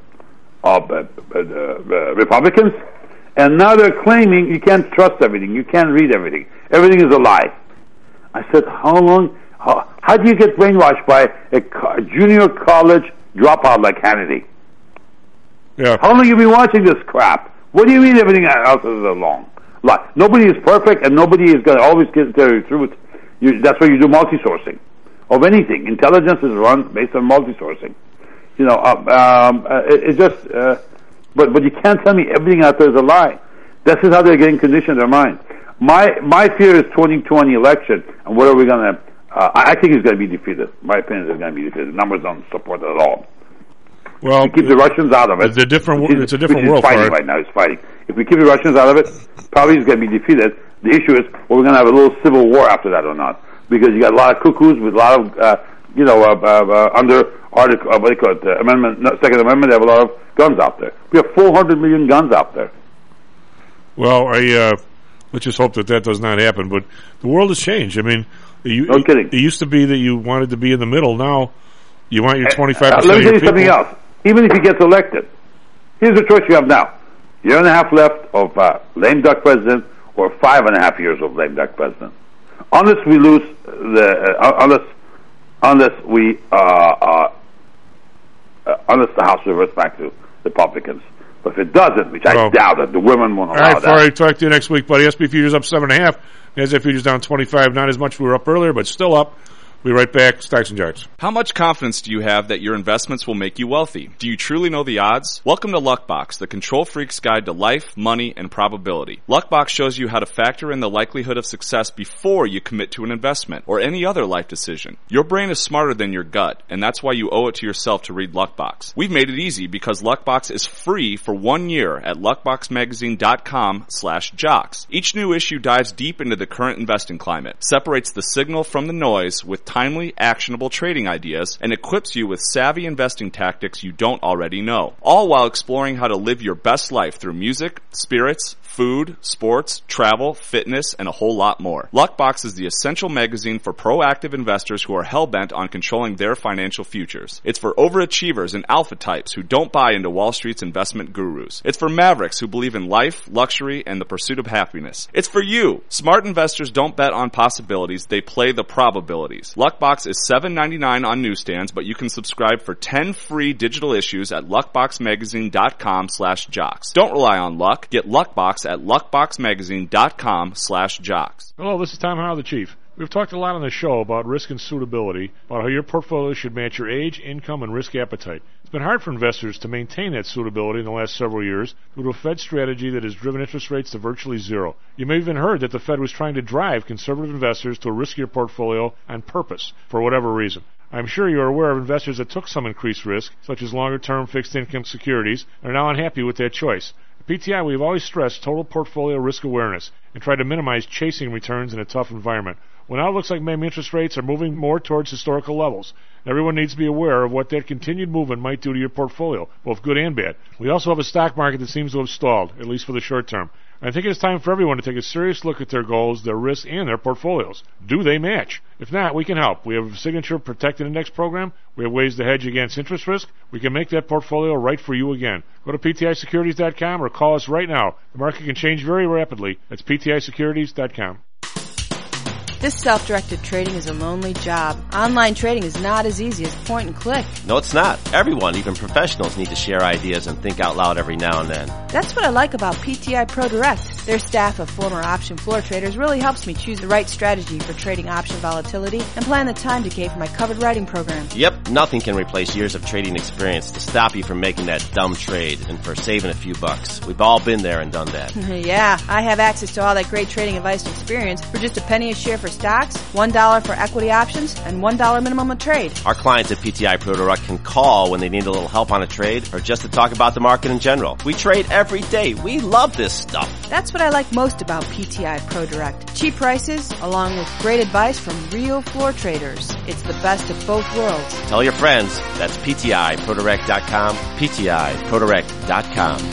Republicans. And now they're claiming you can't trust everything. You can't read everything. Everything is a lie. I said, how do you get brainwashed by a junior college dropout like Hannity? Yeah. How long have you been watching this crap? What do you mean everything else is a lie? Nobody is perfect, and nobody is going to always tell you the truth. That's why you do multi-sourcing. Of anything. Intelligence is run based on multi-sourcing. It's just... But you can't tell me everything out there is a lie. This is how they're getting conditioned in their mind. My fear is 2020 election, and what are we going to... I think it's going to be defeated. My opinion is it's going to be defeated. The numbers don't support it at all. Well, if we keep the Russians out of it... It's a different world. Fighting right now. It's fighting. If we keep the Russians out of it, probably it's going to be defeated. The issue is, we're going to have a little civil war after that or not. Because you got a lot of cuckoos with a lot of... under Article, what do you call it, Second Amendment, they have a lot of guns out there. We have 400 million guns out there. Well, let's just hope that does not happen. But the world has changed. I mean, no kidding. It used to be that you wanted to be in the middle. Now, you want your 25% Let me tell you something else. Even if he gets elected, here's the choice you have now. Year and a half left of lame duck president, or 5.5 years of lame duck president. Unless we lose unless the House reverts back to Republicans. But if it doesn't, which I doubt it, the women won't allow that. All right, talk to you next week, buddy. SP futures up 7.5. NASDAQ futures down 25. Not as much. We were up earlier, but still up. We'll be right back. Stocks and Charts. How much confidence do you have that your investments will make you wealthy? Do you truly know the odds? Welcome to Luckbox, the control freak's guide to life, money, and probability. Luckbox shows you how to factor in the likelihood of success before you commit to an investment or any other life decision. Your brain is smarter than your gut, and that's why you owe it to yourself to read Luckbox. We've made it easy because Luckbox is free for 1 year at luckboxmagazine.com/jocks. Each new issue dives deep into the current investing climate, separates the signal from the noise with timely, actionable trading ideas and equips you with savvy investing tactics you don't already know, all while exploring how to live your best life through music, spirits, food, sports, travel, fitness, and a whole lot more. Luckbox is the essential magazine for proactive investors who are hell-bent on controlling their financial futures. It's for overachievers and alpha types who don't buy into Wall Street's investment gurus. It's for mavericks who believe in life, luxury, and the pursuit of happiness. It's for you. Smart investors don't bet on possibilities, they play the probabilities. Luckbox is $7.99 on newsstands, but you can subscribe for 10 free digital issues at luckboxmagazine.com/jocks. Don't rely on luck. Get Luckbox at luckboxmagazine.com/jocks. Hello, this is Tom Howell, the Chief. We've talked a lot on the show about risk and suitability, about how your portfolio should match your age, income, and risk appetite. It's been hard for investors to maintain that suitability in the last several years due to a Fed strategy that has driven interest rates to virtually zero. You may have even heard that the Fed was trying to drive conservative investors to a riskier portfolio on purpose, for whatever reason. I'm sure you're aware of investors that took some increased risk, such as longer-term fixed income securities, and are now unhappy with that choice. At PTI, we've always stressed total portfolio risk awareness and tried to minimize chasing returns in a tough environment. Well, now it looks like maybe interest rates are moving more towards historical levels. Everyone needs to be aware of what that continued movement might do to your portfolio, both good and bad. We also have a stock market that seems to have stalled, at least for the short term. I think it's time for everyone to take a serious look at their goals, their risks, and their portfolios. Do they match? If not, we can help. We have a Signature Protected Index program. We have ways to hedge against interest risk. We can make that portfolio right for you again. Go to PTIsecurities.com or call us right now. The market can change very rapidly. That's PTIsecurities.com. This self-directed trading is a lonely job. Online trading is not as easy as point and click. No, it's not. Everyone, even professionals, need to share ideas and think out loud every now and then. That's what I like about PTI Pro Direct. Their staff of former option floor traders really helps me choose the right strategy for trading option volatility and plan the time decay for my covered writing program. Yep, nothing can replace years of trading experience to stop you from making that dumb trade and for saving a few bucks. We've all been there and done that. Yeah, I have access to all that great trading advice and experience for just a penny a share for stocks, $1 for equity options, and $1 minimum a trade. Our clients at PTI Pro Direct can call when they need a little help on a trade or just to talk about the market in general. We trade every day. We love this stuff. That's what I like most about PTI Pro Direct. Cheap prices, along with great advice from real floor traders. It's the best of both worlds. Tell your friends. That's PTIProDirect.com, PTIProDirect.com.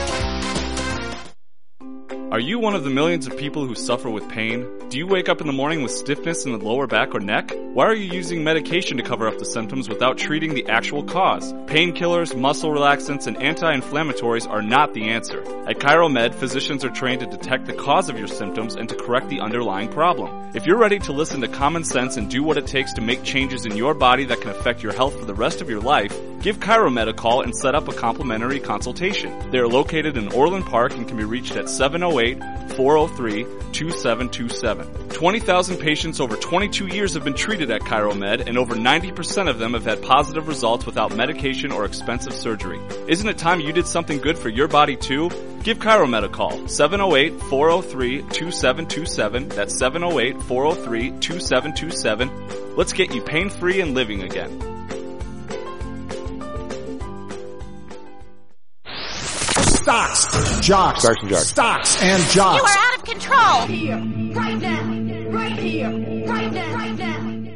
Are you one of the millions of people who suffer with pain? Do you wake up in the morning with stiffness in the lower back or neck? Why are you using medication to cover up the symptoms without treating the actual cause? Painkillers, muscle relaxants, and anti-inflammatories are not the answer. At ChiroMed, physicians are trained to detect the cause of your symptoms and to correct the underlying problem. If you're ready to listen to common sense and do what it takes to make changes in your body that can affect your health for the rest of your life, give ChiroMed a call and set up a complimentary consultation. They are located in Orland Park and can be reached at 708-403-2727. 20,000 patients over 22 years have been treated at ChiroMed, and over 90% of them have had positive results without medication or expensive surgery. Isn't it time you did something good for your body too? Give ChiroMed a call, 708-403-2727. That's 708-403-2727. Let's get you pain-free and living again. Stocks, jocks, stocks and jocks. You are out of control. Here, right now, right here, right now, right now.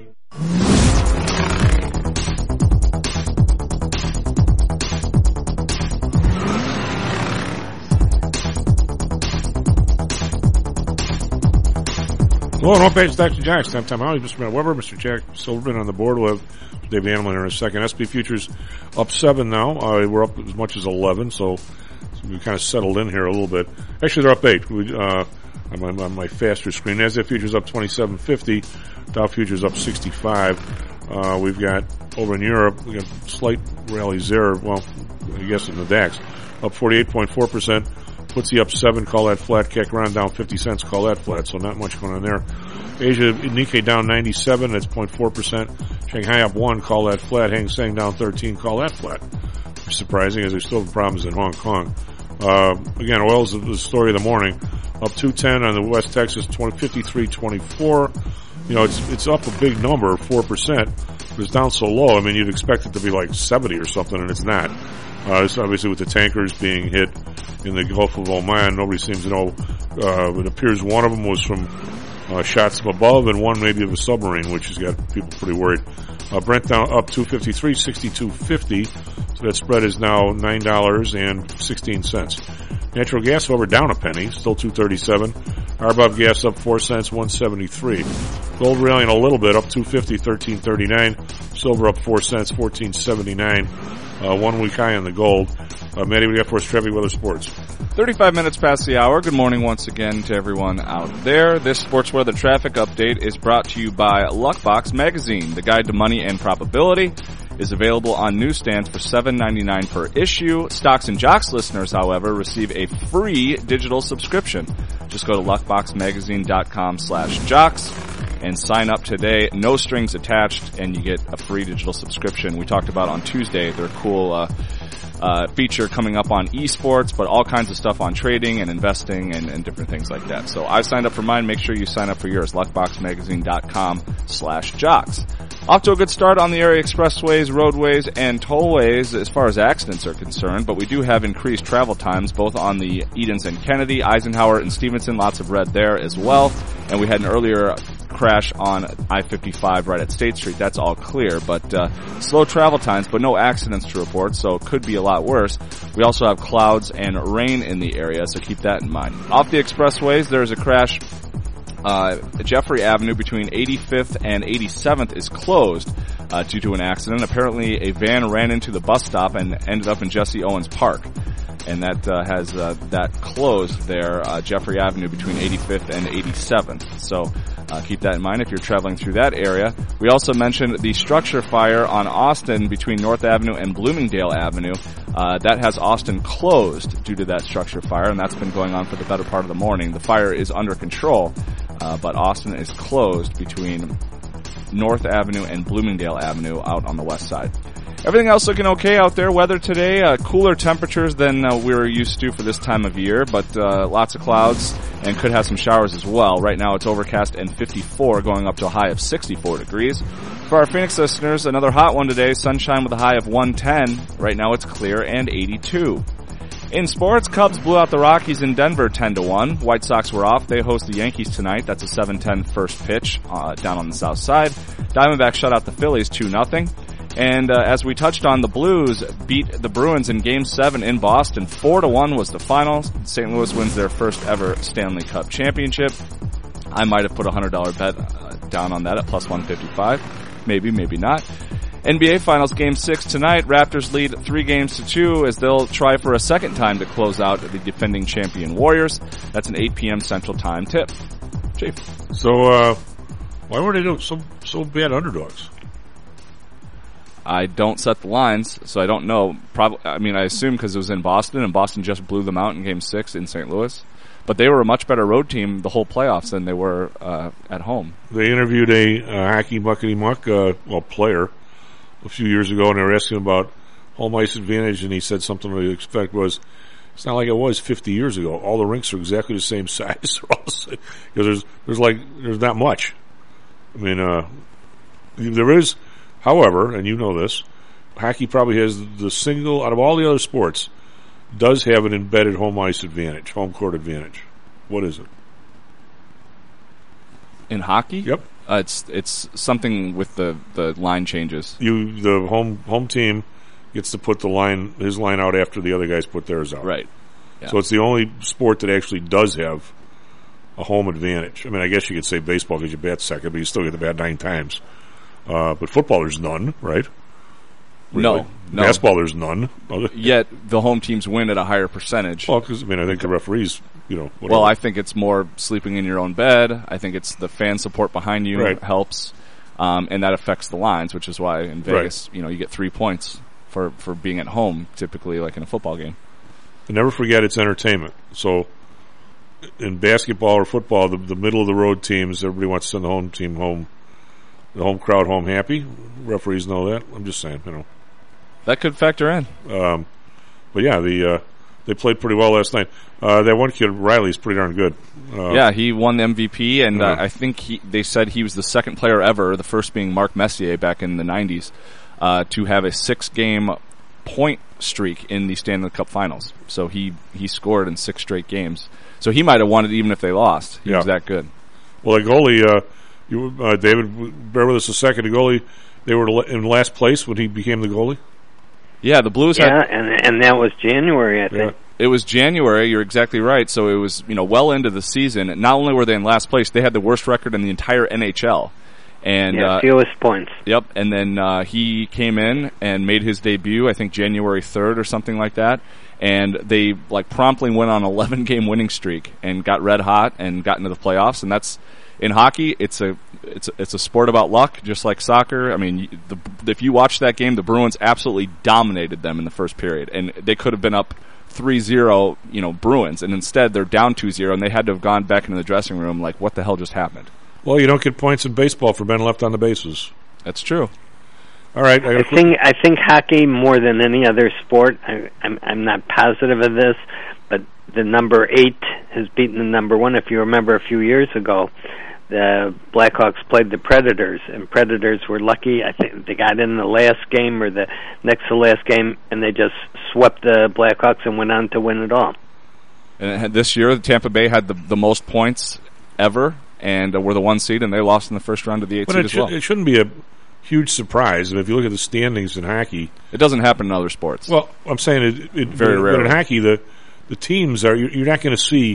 Hello, and homepage Stocks and Jocks. Tom Howell, Mr. Matt Weber, Mr. Jack Silverman on the board. We'll have Dave Animal in a second. SP futures up 7 now. We're up as much as 11, so we kind of settled in here a little bit. Actually, they're up 8. On my faster screen. NASDAQ futures up 27.50. Dow futures up 65. We've got over in Europe, we got slight rallies there. Well, I guess in the DAX up 48.4%. FTSE up 7, call that flat. CAC round down 50 cents, call that flat. So not much going on there. Asia, Nikkei down 97, that's 0.4%. Shanghai up 1, call that flat. Hang Seng down 13, call that flat. Surprising, as there's still problems in Hong Kong. Again, oil's the story of the morning. Up 210 on the West Texas, 53.24. You know, it's up a big number, 4%. But it's down so low. I mean, you'd expect it to be like 70 or something, and it's not. It's obviously with the tankers being hit in the Gulf of Oman. Nobody seems to know. It appears one of them was from shots from above and one maybe of a submarine, which has got people pretty worried. Brent down up 253, 62.50. So that spread is now $9.16. Natural gas, however, down a penny, still $2.37. RBOB gas up 4 cents, $1.73. Gold rallying a little bit, up $2.50, $13.39. Silver up 4 cents, $14.79. 1 week high on the gold. Matty, what do you got for us? Traffic, weather, sports. 35 minutes past the hour. Good morning once again to everyone out there. This sports weather traffic update is brought to you by Luckbox Magazine. The Guide to Money and Probability is available on newsstands for $7.99 per issue. Stocks and Jocks listeners, however, receive a free digital subscription. Just go to luckboxmagazine.com/jocks and sign up today. No strings attached, and you get a free digital subscription. We talked about on Tuesday their cool feature coming up on esports, but all kinds of stuff on trading and investing and different things like that. So I signed up for mine. Make sure you sign up for yours. luckboxmagazine.com/jocks. Off to a good start on the area expressways, roadways, and tollways as far as accidents are concerned, but we do have increased travel times both on the Edens and Kennedy, Eisenhower, and Stevenson. Lots of red there as well. And we had an earlier crash on I-55 right at State Street. That's all clear, but slow travel times, but no accidents to report, so it could be a lot worse. We also have clouds and rain in the area, so keep that in mind. Off the expressways, there's a crash. Jeffrey Avenue between 85th and 87th is closed due to an accident. Apparently, a van ran into the bus stop and ended up in Jesse Owens Park. And that has that closed there, Jeffrey Avenue between 85th and 87th. So keep that in mind if you're traveling through that area. We also mentioned the structure fire on Austin between North Avenue and Bloomingdale Avenue. That has Austin closed due to that structure fire, and that's been going on for the better part of the morning. The fire is under control, but Austin is closed between North Avenue and Bloomingdale Avenue out on the west side. Everything else looking okay out there. Weather today, cooler temperatures than we were used to for this time of year, but lots of clouds and could have some showers as well. Right now it's overcast and 54, going up to a high of 64 degrees. For our Phoenix listeners, another hot one today. Sunshine with a high of 110. Right now it's clear and 82. In sports, Cubs blew out the Rockies in Denver 10-1. White Sox were off. They host the Yankees tonight. That's a 7:10 first pitch down on the south side. Diamondbacks shut out the Phillies 2-0. And as we touched on, the Blues beat the Bruins in Game 7 in Boston. 4-1 was the final. St. Louis wins their first ever Stanley Cup championship. I might have put a $100 bet down on that at plus 155. Maybe, maybe not. NBA Finals Game 6 tonight. Raptors lead 3-2 as they'll try for a second time to close out the defending champion Warriors. That's an 8 p.m. Central Time tip. Chief. So, why were they so bad underdogs? I don't set the lines, so I don't know. I assume because it was in Boston, and Boston just blew them out in Game 6 in St. Louis. But they were a much better road team the whole playoffs than they were at home. They interviewed a hockey muckety-muck player a few years ago, and they were asking about home ice advantage, and he said something to the effect was, it's not like it was 50 years ago. All the rinks are exactly the same size. Because there's not much. I mean, there is, however, and you know this, hockey probably has the single, out of all the other sports, does have an embedded home ice advantage, home court advantage. What is it? In hockey? Yep. It's something with the line changes. The home team gets to put his line out after the other guys put theirs out. Right. Yeah. So it's the only sport that actually does have a home advantage. I mean, I guess you could say baseball because you bat second, but you still get to bat 9 times. But football, there's none, right? No. Basketball, there's none. Yet the home teams win at a higher percentage. Well, because I think the referees, whatever. Well, I think it's more sleeping in your own bed. I think it's the fan support behind you helps, and that affects the lines, which is why in Vegas, you get 3 points for being at home, typically like in a football game. And never forget it's entertainment. So in basketball or football, the middle of the road teams, everybody wants to send the home team home. The home crowd home happy. Referees know that. I'm just saying, That could factor in. But yeah, they played pretty well last night. That one kid, Riley's pretty darn good. He won the MVP, and I think they said he was the second player ever, the first being Marc Messier back in the 90s, to have a 6-game point streak in the Stanley Cup Finals. So he scored in 6 straight games. So he might have won it even if they lost. He was that good. Well, the goalie, David, bear with us a second. The goalie, they were in last place when he became the goalie. Yeah, the Blues had... and that was January, I think. It was January, you're exactly right. So it was, well into the season. Not only were they in last place, they had the worst record in the entire NHL. And fewest points. Yep, and then he came in and made his debut, I think January 3rd or something like that. And they promptly went on an 11-game winning streak and got red hot and got into the playoffs. And that's in hockey. It's a sport about luck, just like soccer. I mean, if you watch that game, the Bruins absolutely dominated them in the first period, and they could have been up 3-0, Bruins, and instead they're down 2-0, and they had to have gone back into the dressing room like, what the hell just happened? Well, you don't get points in baseball for being left on the bases. That's true. All right. I think hockey, more than any other sport, I'm not positive of this, but the number 8 has beaten the number 1. If you remember a few years ago, the Blackhawks played the Predators, and Predators were lucky. I think they got in the last game or the next to last game, and they just swept the Blackhawks and went on to win it all. And this year, Tampa Bay had the most points ever, and were the 1 seed, and they lost in the first round of the 8 seed as well. It shouldn't be a huge surprise, and if you look at the standings in hockey, it doesn't happen in other sports. Well, I'm saying it very rare. But in hockey, the teams are you're not going to see,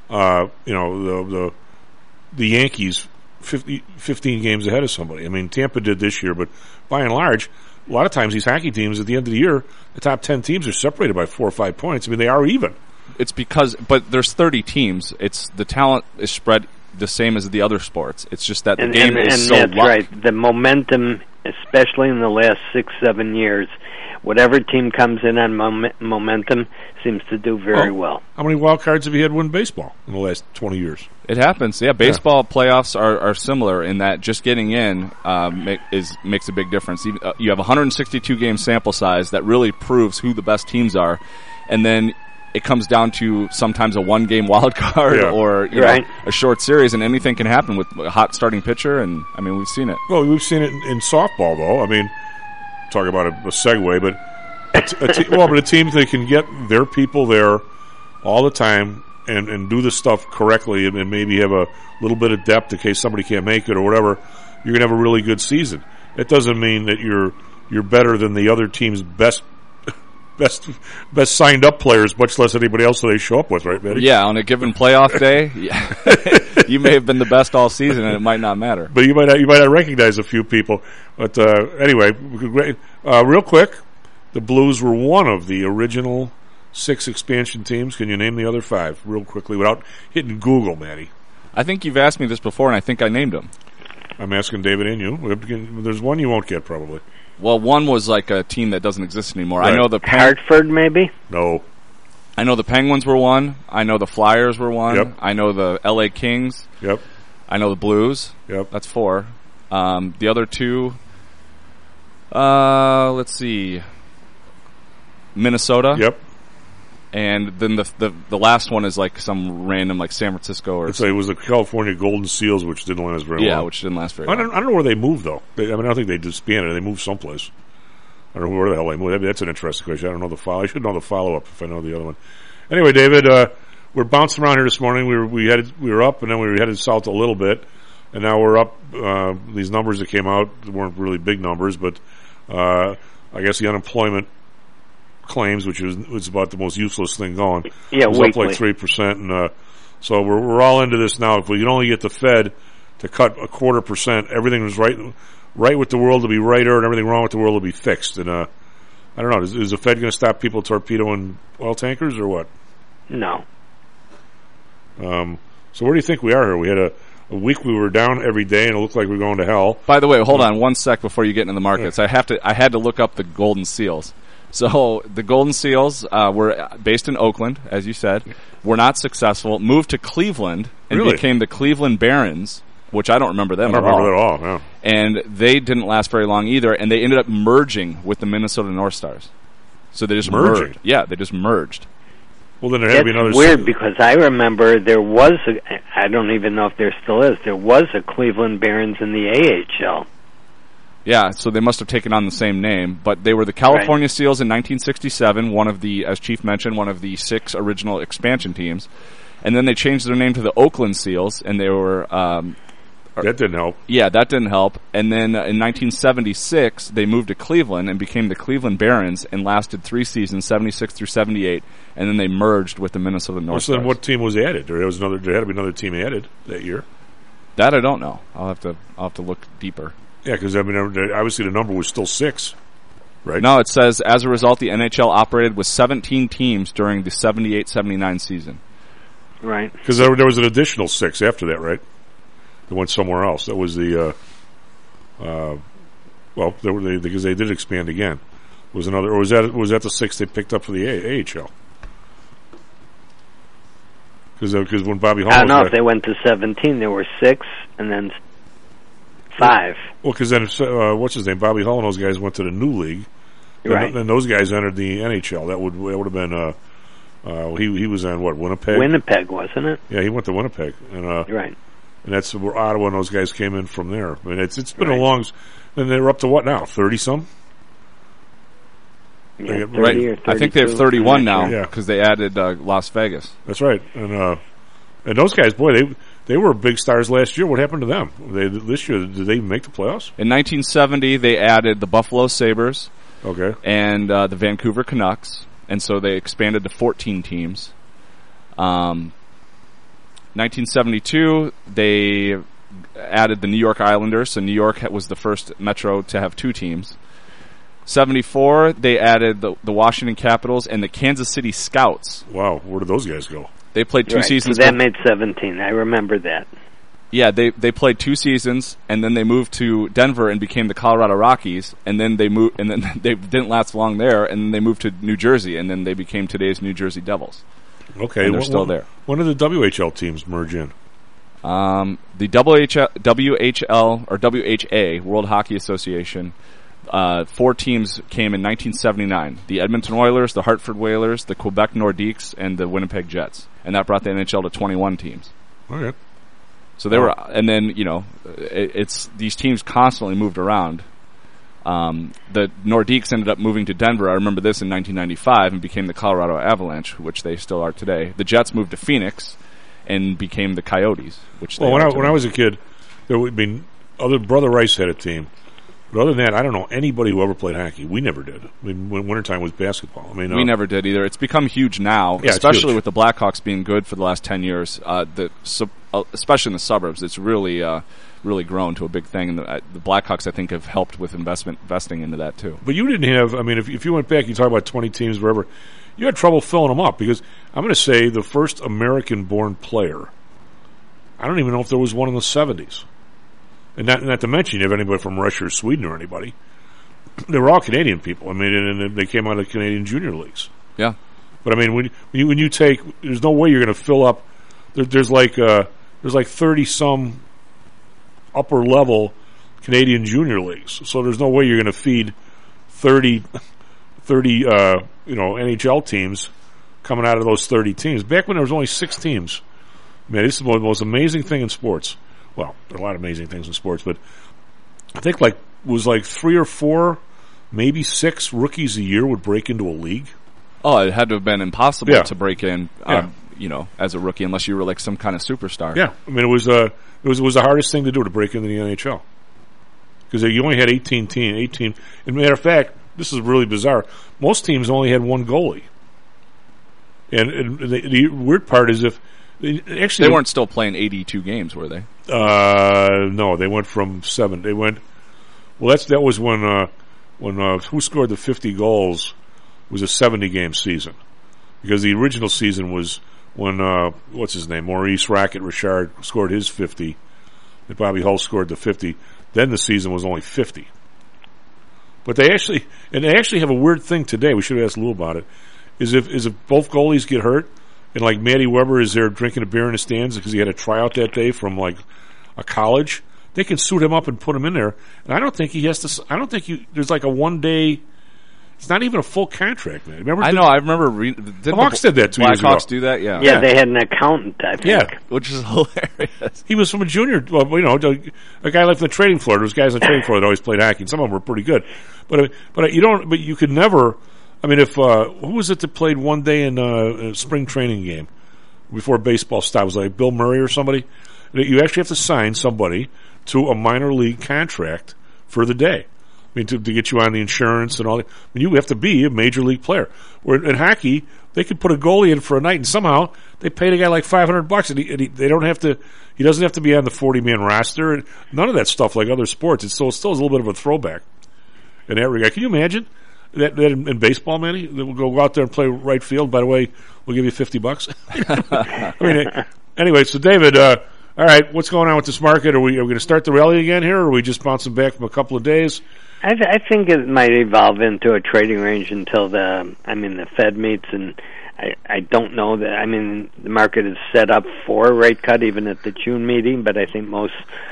the Yankees 15 games ahead of somebody. I mean, Tampa did this year, but by and large, a lot of times these hockey teams at the end of the year, the top 10 teams are separated by 4 or 5 points. I mean, they are even. It's but there's 30 teams. It's the talent is spread the same as the other sports. It's just that the game is so that's luck. Right. The momentum, especially in the last 6-7 years, whatever team comes in on momentum seems to do very well. How many wild cards have you had win baseball in the last 20 years? It happens. Yeah, baseball playoffs are similar in that just getting in makes a big difference. You have a 162-game sample size that really proves who the best teams are, and then it comes down to sometimes a 1-game wild card or a short series, and anything can happen with a hot starting pitcher, and I mean, we've seen it. Well, we've seen it in softball, though. I mean, talk about a segue, but a team that can get their people there all the time and do the stuff correctly and maybe have a little bit of depth in case somebody can't make it or whatever, you're going to have a really good season. It doesn't mean that you're better than the other team's best signed up players, much less anybody else that they show up with, right, Betty? Yeah, on a given playoff day, you may have been the best all season, and it might not matter. But you might not recognize a few people. But anyway, real quick, the Blues were one of the original 6 expansion teams. Can you name the other 5 real quickly without hitting Google, Matty? I think you've asked me this before, and I think I named them. I'm asking David and you. There's one you won't get, probably. Well, one was like a team that doesn't exist anymore. Right. I know the Hartford, maybe? No. I know the Penguins were one. I know the Flyers were one. Yep. I know the LA Kings. Yep. I know the Blues. Yep. That's 4. The other 2, let's see, Minnesota. Yep. And then the last one is like some random like San Francisco or. It was the California Golden Seals, which didn't last very long. Yeah, which didn't last very long. I don't know where they moved though. I don't think they disbanded. They moved someplace. I don't know where the hell they moved. That's an interesting question. I don't know the follow. I should know the follow up if I know the other one. Anyway, David, we're bouncing around here this morning. We were up and then we were headed south a little bit, and now we're up. These numbers that came out weren't really big numbers, but I guess the unemployment claims, which was about the most useless thing going, was up like 3%, and so we're all into this now. If we can only get the Fed to cut 0.25%, everything was right with the world to be righter, and everything wrong with the world to be fixed. And I don't know, is the Fed going to stop people torpedoing oil tankers or what? No. So where do you think we are here? We had a week we were down every day, and it looked like we were going to hell. By the way, hold on 1 sec before you get into the markets. I had to look up the Golden Seals. So the Golden Seals were based in Oakland, as you said. Were not successful. Moved to Cleveland and became the Cleveland Barons, which I don't remember them at all. I don't remember that at all, no. And they didn't last very long either, and they ended up merging with the Minnesota North Stars. So they just merged. Yeah, they just merged. Well, then there had to be another. It's weird because I remember there was I don't even know if there still is. There was a Cleveland Barons in the AHL. Yeah, so they must have taken on the same name, but they were the California Seals in 1967, one of the, as Chief mentioned, one of the 6 original expansion teams. And then they changed their name to the Oakland Seals, and they were... that didn't help. Yeah, that didn't help. And then in 1976, they moved to Cleveland and became the Cleveland Barons and lasted 3 seasons, 76 through 78, and then they merged with the Minnesota North So Stars. then what team was added? There had to be another team added that year. That I don't know. I'll have to look deeper. Yeah, because I mean, obviously the number was still 6, right? No, it says, as a result, the NHL operated with 17 teams during the 78-79 season. Right. Because there was an additional 6 after that, right? They went somewhere else. That was the, because they did expand again. Was another, or was that the 6 they picked up for the AHL? Because when Bobby Hull, I don't know if they went to 17. There were 6 and then 5. Well, because then what's his name? Bobby Hull and those guys went to the new league. Right. And those guys entered the NHL. That would have been he was on what, Winnipeg? Winnipeg, wasn't it? Yeah, he went to Winnipeg, and right. And that's where Ottawa and those guys came in from there. I mean, it's been a long. And they're up to what now? 30-some. Yeah, 30 right. or 32. I think they have 31 now Yeah. because they added Las Vegas. That's right. And those guys, boy, they were big stars last year. What happened to them? This year, did they even make the playoffs? In 1970, they added the Buffalo Sabres. Okay. And the Vancouver Canucks, and so they expanded to 14 teams. 1972, they added the New York Islanders, so New York was the first metro to have 2 teams. 74, they added the Washington Capitals and the Kansas City Scouts. Wow, where did those guys go? They played 2 seasons. So that made 17. I remember that. Yeah, they played 2 seasons, and then they moved to Denver and became the Colorado Rockies, and then they moved, and then they didn't last long there, and then they moved to New Jersey, and then they became today's New Jersey Devils. Okay, and they're still there. When did the WHL teams merge in? The WHL or WHA, World Hockey Association, 4 teams came in 1979: the Edmonton Oilers, the Hartford Whalers, the Quebec Nordiques, and the Winnipeg Jets, and that brought the NHL to 21 teams. Okay. So they were, and then it's these teams constantly moved around. The Nordiques ended up moving to Denver. I remember this in 1995 and became the Colorado Avalanche, which they still are today. The Jets moved to Phoenix and became the Coyotes, which when I was a kid, there would be Brother Rice had a team. But other than that, I don't know anybody who ever played hockey. We never did. I mean, when wintertime was basketball. I mean, we never did either. It's become huge now, especially with the Blackhawks being good for the last 10 years. Especially in the suburbs, it's really grown to a big thing. And the Blackhawks, I think, have helped with investing into that too. But you didn't have. I mean, if you went back, you talk about 20 teams, wherever. You had trouble filling them up because I'm going to say the first American-born player. I don't even know if there was one in the 70s. And not to mention, you have anybody from Russia or Sweden or anybody. They were all Canadian people. I mean, and they came out of Canadian junior leagues. Yeah. But I mean, when you take, there's no way you're going to fill up. There's like 30-some upper level Canadian junior leagues. So there's no way you're going to feed 30 NHL teams coming out of those 30 teams. Back when there was only 6 teams. Man, this is the most amazing thing in sports. Well, there are a lot of amazing things in sports, but I think it was 3 or 4, maybe 6 rookies a year would break into a league. Oh, it had to have been impossible to break in, as a rookie, unless you were like some kind of superstar. Yeah, I mean, it was the hardest thing to do to break into the NHL because you only had 18. As a matter of fact, this is really bizarre. Most teams only had 1 goalie, and the weird part is if they weren't still playing 82 games, were they? No, they went from 7. They went. Well, that was when who scored the 50 goals was a 70-game season, because the original season was when what's his name, Maurice Rocket Richard scored his 50, and Bobby Hull scored the 50. Then the season was only 50. But they actually have a weird thing today. We should have asked Lou about it. Is if both goalies get hurt, and like Matty Weber is there drinking a beer in the stands because he had a tryout that day from like a college, they can suit him up and put him in there. And I don't think he has to. I don't think there's like a 1-day. It's not even a full contract, man. Remember? I remember. The Hawks did that 2 years ago. Blackhawks do that, yeah. Yeah, they had an accountant, I think. Yeah, which is hilarious. He was from a junior. Well, a guy left on the trading floor. There was guys on the trading floor that always played hockey, and some of them were pretty good. But you don't. But you could never. I mean, if who was it that played 1 day in a spring training game? before baseball stopped. It was like Bill Murray or somebody. You actually have to sign somebody to a minor league contract for the day. I mean, to get you on the insurance and all that. I mean, you have to be a major league player. Where in hockey, they could put a goalie in for a night, and somehow they paid a guy like $500, and they don't have to. He doesn't have to be on the 40-man roster. None of that stuff like other sports. It still is a little bit of a throwback in that regard. Can you imagine that in baseball, Manny? We'll go out there and play right field. By the way, we'll give you $50. I mean, anyway. So, David, all right, what's going on with this market? Are we going to start the rally again here, or are we just bouncing back from a couple of days? I think it might evolve into a trading range until the Fed meets, and I don't know that. I mean, the market is set up for a rate cut even at the June meeting, but I think most,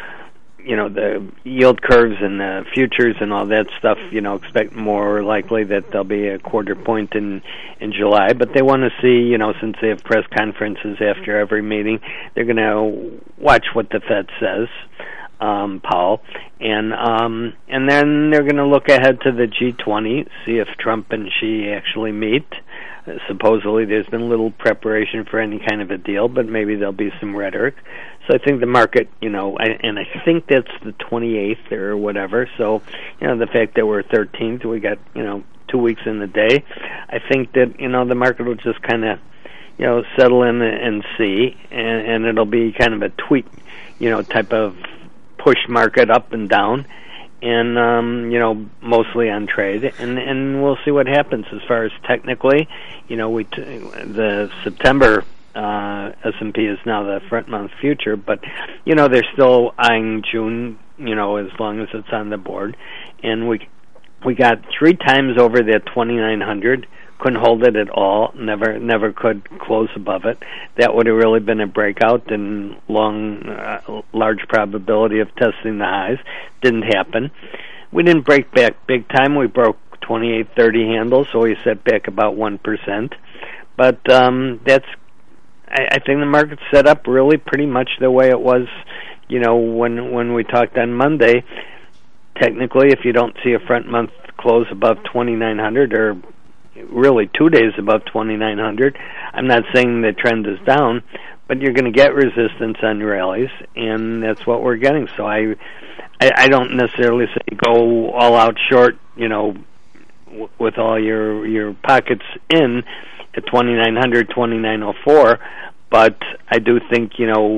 the yield curves and the futures and all that stuff, expect more likely that there'll be a quarter point in July. But they want to see, since they have press conferences after every meeting, they're going to watch what the Fed says. Powell, and then they're going to look ahead to the G20, see if Trump and Xi actually meet. Supposedly there's been little preparation for any kind of a deal, but maybe there'll be some rhetoric. So I think the market, and I think that's the 28th or whatever, so, the fact that we're 13th, we got, 2 weeks in the day, I think that, the market will just kind of, settle in and see, and it'll be kind of a tweak, type of push market up and down, and mostly on trade, and we'll see what happens as far as technically. The September S&P is now the front month future, but they're still eyeing June, as long as it's on the board, and we got 3 times over that 2,900. Couldn't hold it at all. Never could close above it. That would have really been a breakout and large probability of testing the highs. Didn't happen. We didn't break back big time. We broke 2830 handles, so we set back about 1%. But I think the market's set up really pretty much the way it was, when we talked on Monday. Technically, if you don't see a front month close above 2,900 or really 2 days above 2,900. I'm not saying the trend is down, but you're going to get resistance on rallies, and that's what we're getting. So I don't necessarily say go all out short, with all your pockets in at 2,900, 2,904, but I do think,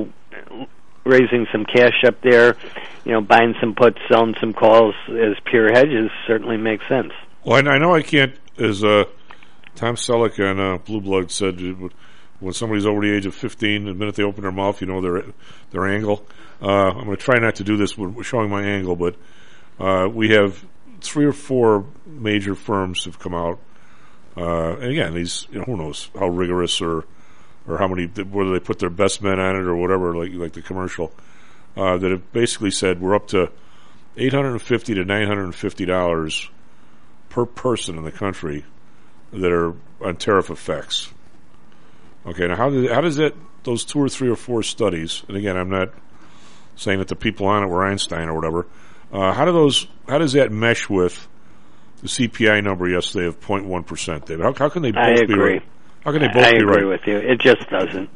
raising some cash up there, buying some puts, selling some calls as pure hedges certainly makes sense. Well, I know I can't, as Tom Selleck on Blue Blood said, when somebody's over the age of 15, the minute they open their mouth, their angle. I'm going to try not to do this with showing my angle, but we have 3 or 4 major firms have come out. And again, these, who knows how rigorous or how many, whether they put their best men on it or whatever, like the commercial, that have basically said we're up to $850 to $950 per person in the country that are on tariff effects. Okay, now how does that, those 2 or 3 or 4 studies, and again, I'm not saying that the people on it were Einstein or whatever, how does that mesh with the CPI number yesterday of 0.1%, David? How can they both be right? How can they both be right? I agree with you. It just doesn't.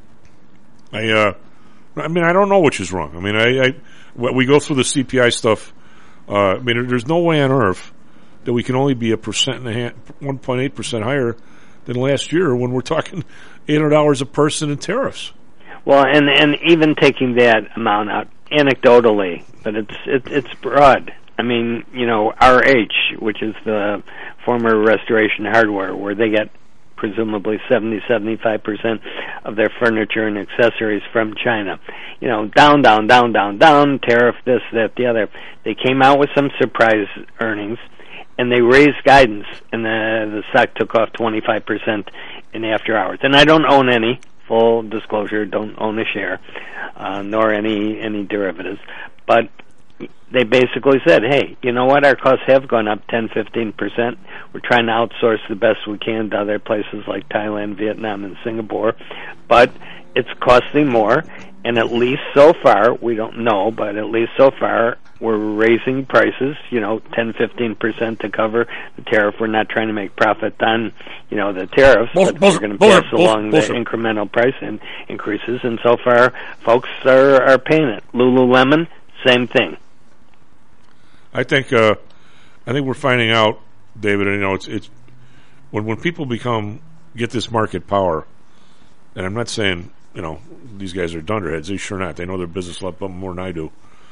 I don't know which is wrong. I mean, we go through the CPI stuff. There's no way on earth that we can only be 1.8% higher than last year when we're talking $800 a person in tariffs. Well, and even taking that amount out anecdotally, but it's broad. I mean, RH, which is the former Restoration Hardware, where they get presumably 70-75% of their furniture and accessories from China. Down, tariff, this, that, the other. They came out with some surprise earnings, and they raised guidance, and the stock took off 25% in after hours. And I don't own any, full disclosure, don't own a share, nor any derivatives. But they basically said, hey, you know what, our costs have gone up 10-15%. We're trying to outsource the best we can to other places like Thailand, Vietnam, and Singapore, but it's costing more, And at least so far, we don't know, but at least so far, we're raising prices, 10-15% to cover the tariff. We're not trying to make profit on, the tariffs, but we're going to pass along the incremental price increases. And so far, folks are paying it. Lululemon, same thing. I think we're finding out, David. It's when people get this market power, and I'm not saying these guys are dunderheads. They're sure not. They know their business a lot more than I do.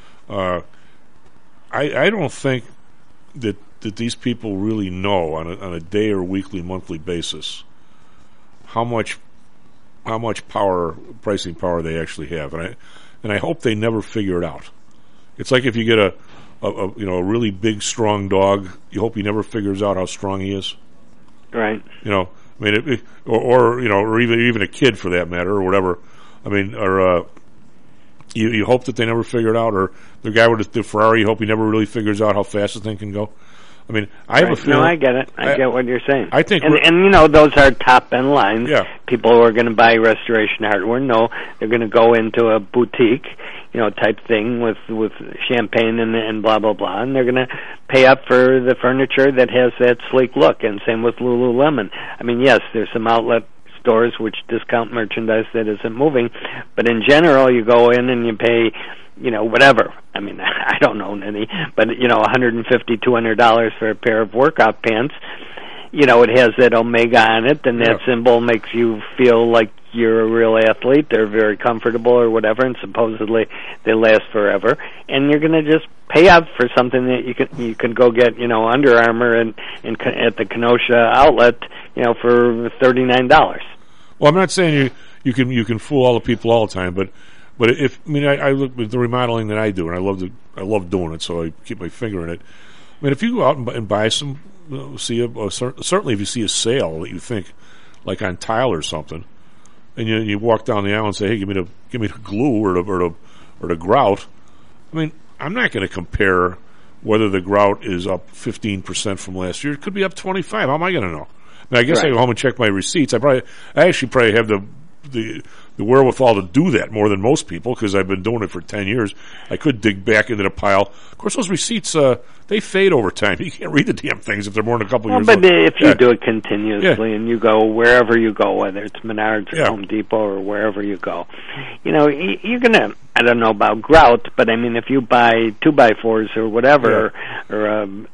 I don't think that these people really know on a day or weekly, monthly basis how much pricing power they actually have, and I hope they never figure it out. It's like if you get a really big, strong dog, you hope he never figures out how strong he is. Right. Or even a kid for that matter, or whatever. You hope that they never figure it out, or the guy with the Ferrari, you hope he never really figures out how fast the thing can go. I have a feeling. No, I get it. I get what you're saying. I think, and those are top end lines. Yeah. People who are going to buy Restoration Hardware know they're going to go into a boutique, type thing with champagne and blah blah blah, and they're going to pay up for the furniture that has that sleek look. And same with Lululemon. Yes, there's some outlet stores which discount merchandise that isn't moving, but in general, you go in and you pay, whatever. I don't own any, but $150, $200 for a pair of workout pants. It has that Omega on it, and that symbol makes you feel like you're a real athlete. They're very comfortable or whatever, and supposedly they last forever. And you're going to just pay up for something that you can go get, Under Armour and at the Kenosha outlet, for $39. Well, I'm not saying you can fool all the people all the time, but if I look at the remodeling that I do, and I love doing it, so I keep my finger in it. If you go out and buy some, certainly if you see a sale that you think, like on tile or something, and you walk down the aisle and say, "Hey, give me the glue or the grout." I'm not going to compare whether the grout is up 15% from last year. It could be up 25%. How am I going to know? I guess I go home and check my receipts. I actually probably have the wherewithal to do that more than most people because I've been doing it for 10 years. I could dig back into the pile. Of course, those receipts, they fade over time. You can't read the damn things if they're more than a couple years old. But if you do it continuously and you go wherever you go, whether it's Menards or Home Depot or wherever you go, you're going to, I don't know about grout, but if you buy 2x4s or whatever, or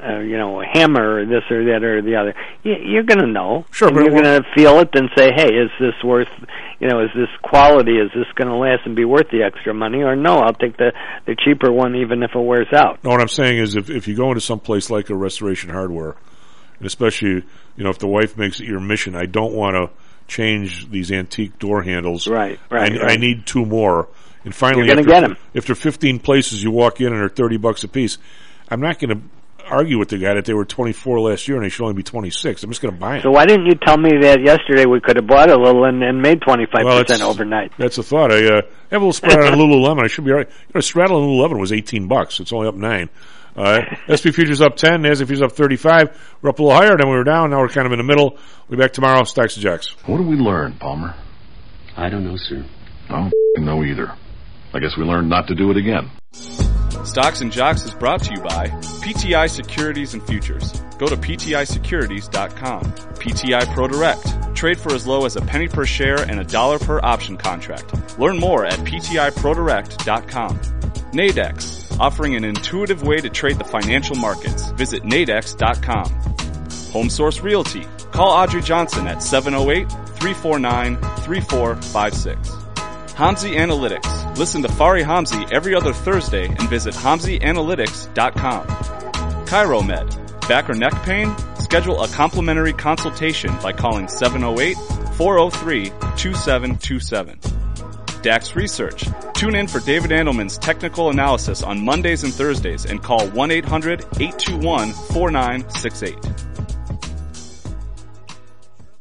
a hammer or this or that or the other, you're going to know. Sure, and you're going to feel it and say, hey, is this worth, is this quality, is this going to last and be worth the extra money, or no, I'll take the cheaper one even if it wears out. No, what I'm saying is if you go into some place like a Restoration Hardware, and especially, if the wife makes it your mission, I don't want to change these antique door handles. Right. I need 2 more. And finally, you're going to get them. If there are 15 places you walk in and they're $30 a piece, I'm not going to argue with the guy that they were 24 last year and they should only be 26. I'm just going to buy them. So why didn't you tell me that yesterday? We could have bought a little and made 25% overnight. That's a thought. I have a little spread on Lululemon. I should be all right. Straddle on Lululemon was $18. It's only up 9. SP Futures up 10. NASDAQ Futures up 35. We're up a little higher than we were down. Now we're kind of in the middle. We'll be back tomorrow. Stocks and Jocks. What did we learn, Palmer? I don't know, sir. I don't know either. I guess we learned not to do it again. Stocks and Jocks is brought to you by PTI Securities and Futures. Go to PTIsecurities.com. PTI ProDirect. Trade for as low as a penny per share and $1 per option contract. Learn more at PTIProDirect.com. Nadex, offering an intuitive way to trade the financial markets. Visit Nadex.com. Home Source Realty. Call Audrey Johnson at 708-349-3456. Hamzy Analytics. Listen to Fari Hamzy every other Thursday and visit HamzyAnalytics.com. ChiroMed. Back or neck pain? Schedule a complimentary consultation by calling 708-403-2727. DAX Research. Tune in for David Andelman's technical analysis on Mondays and Thursdays and call 1-800-821-4968.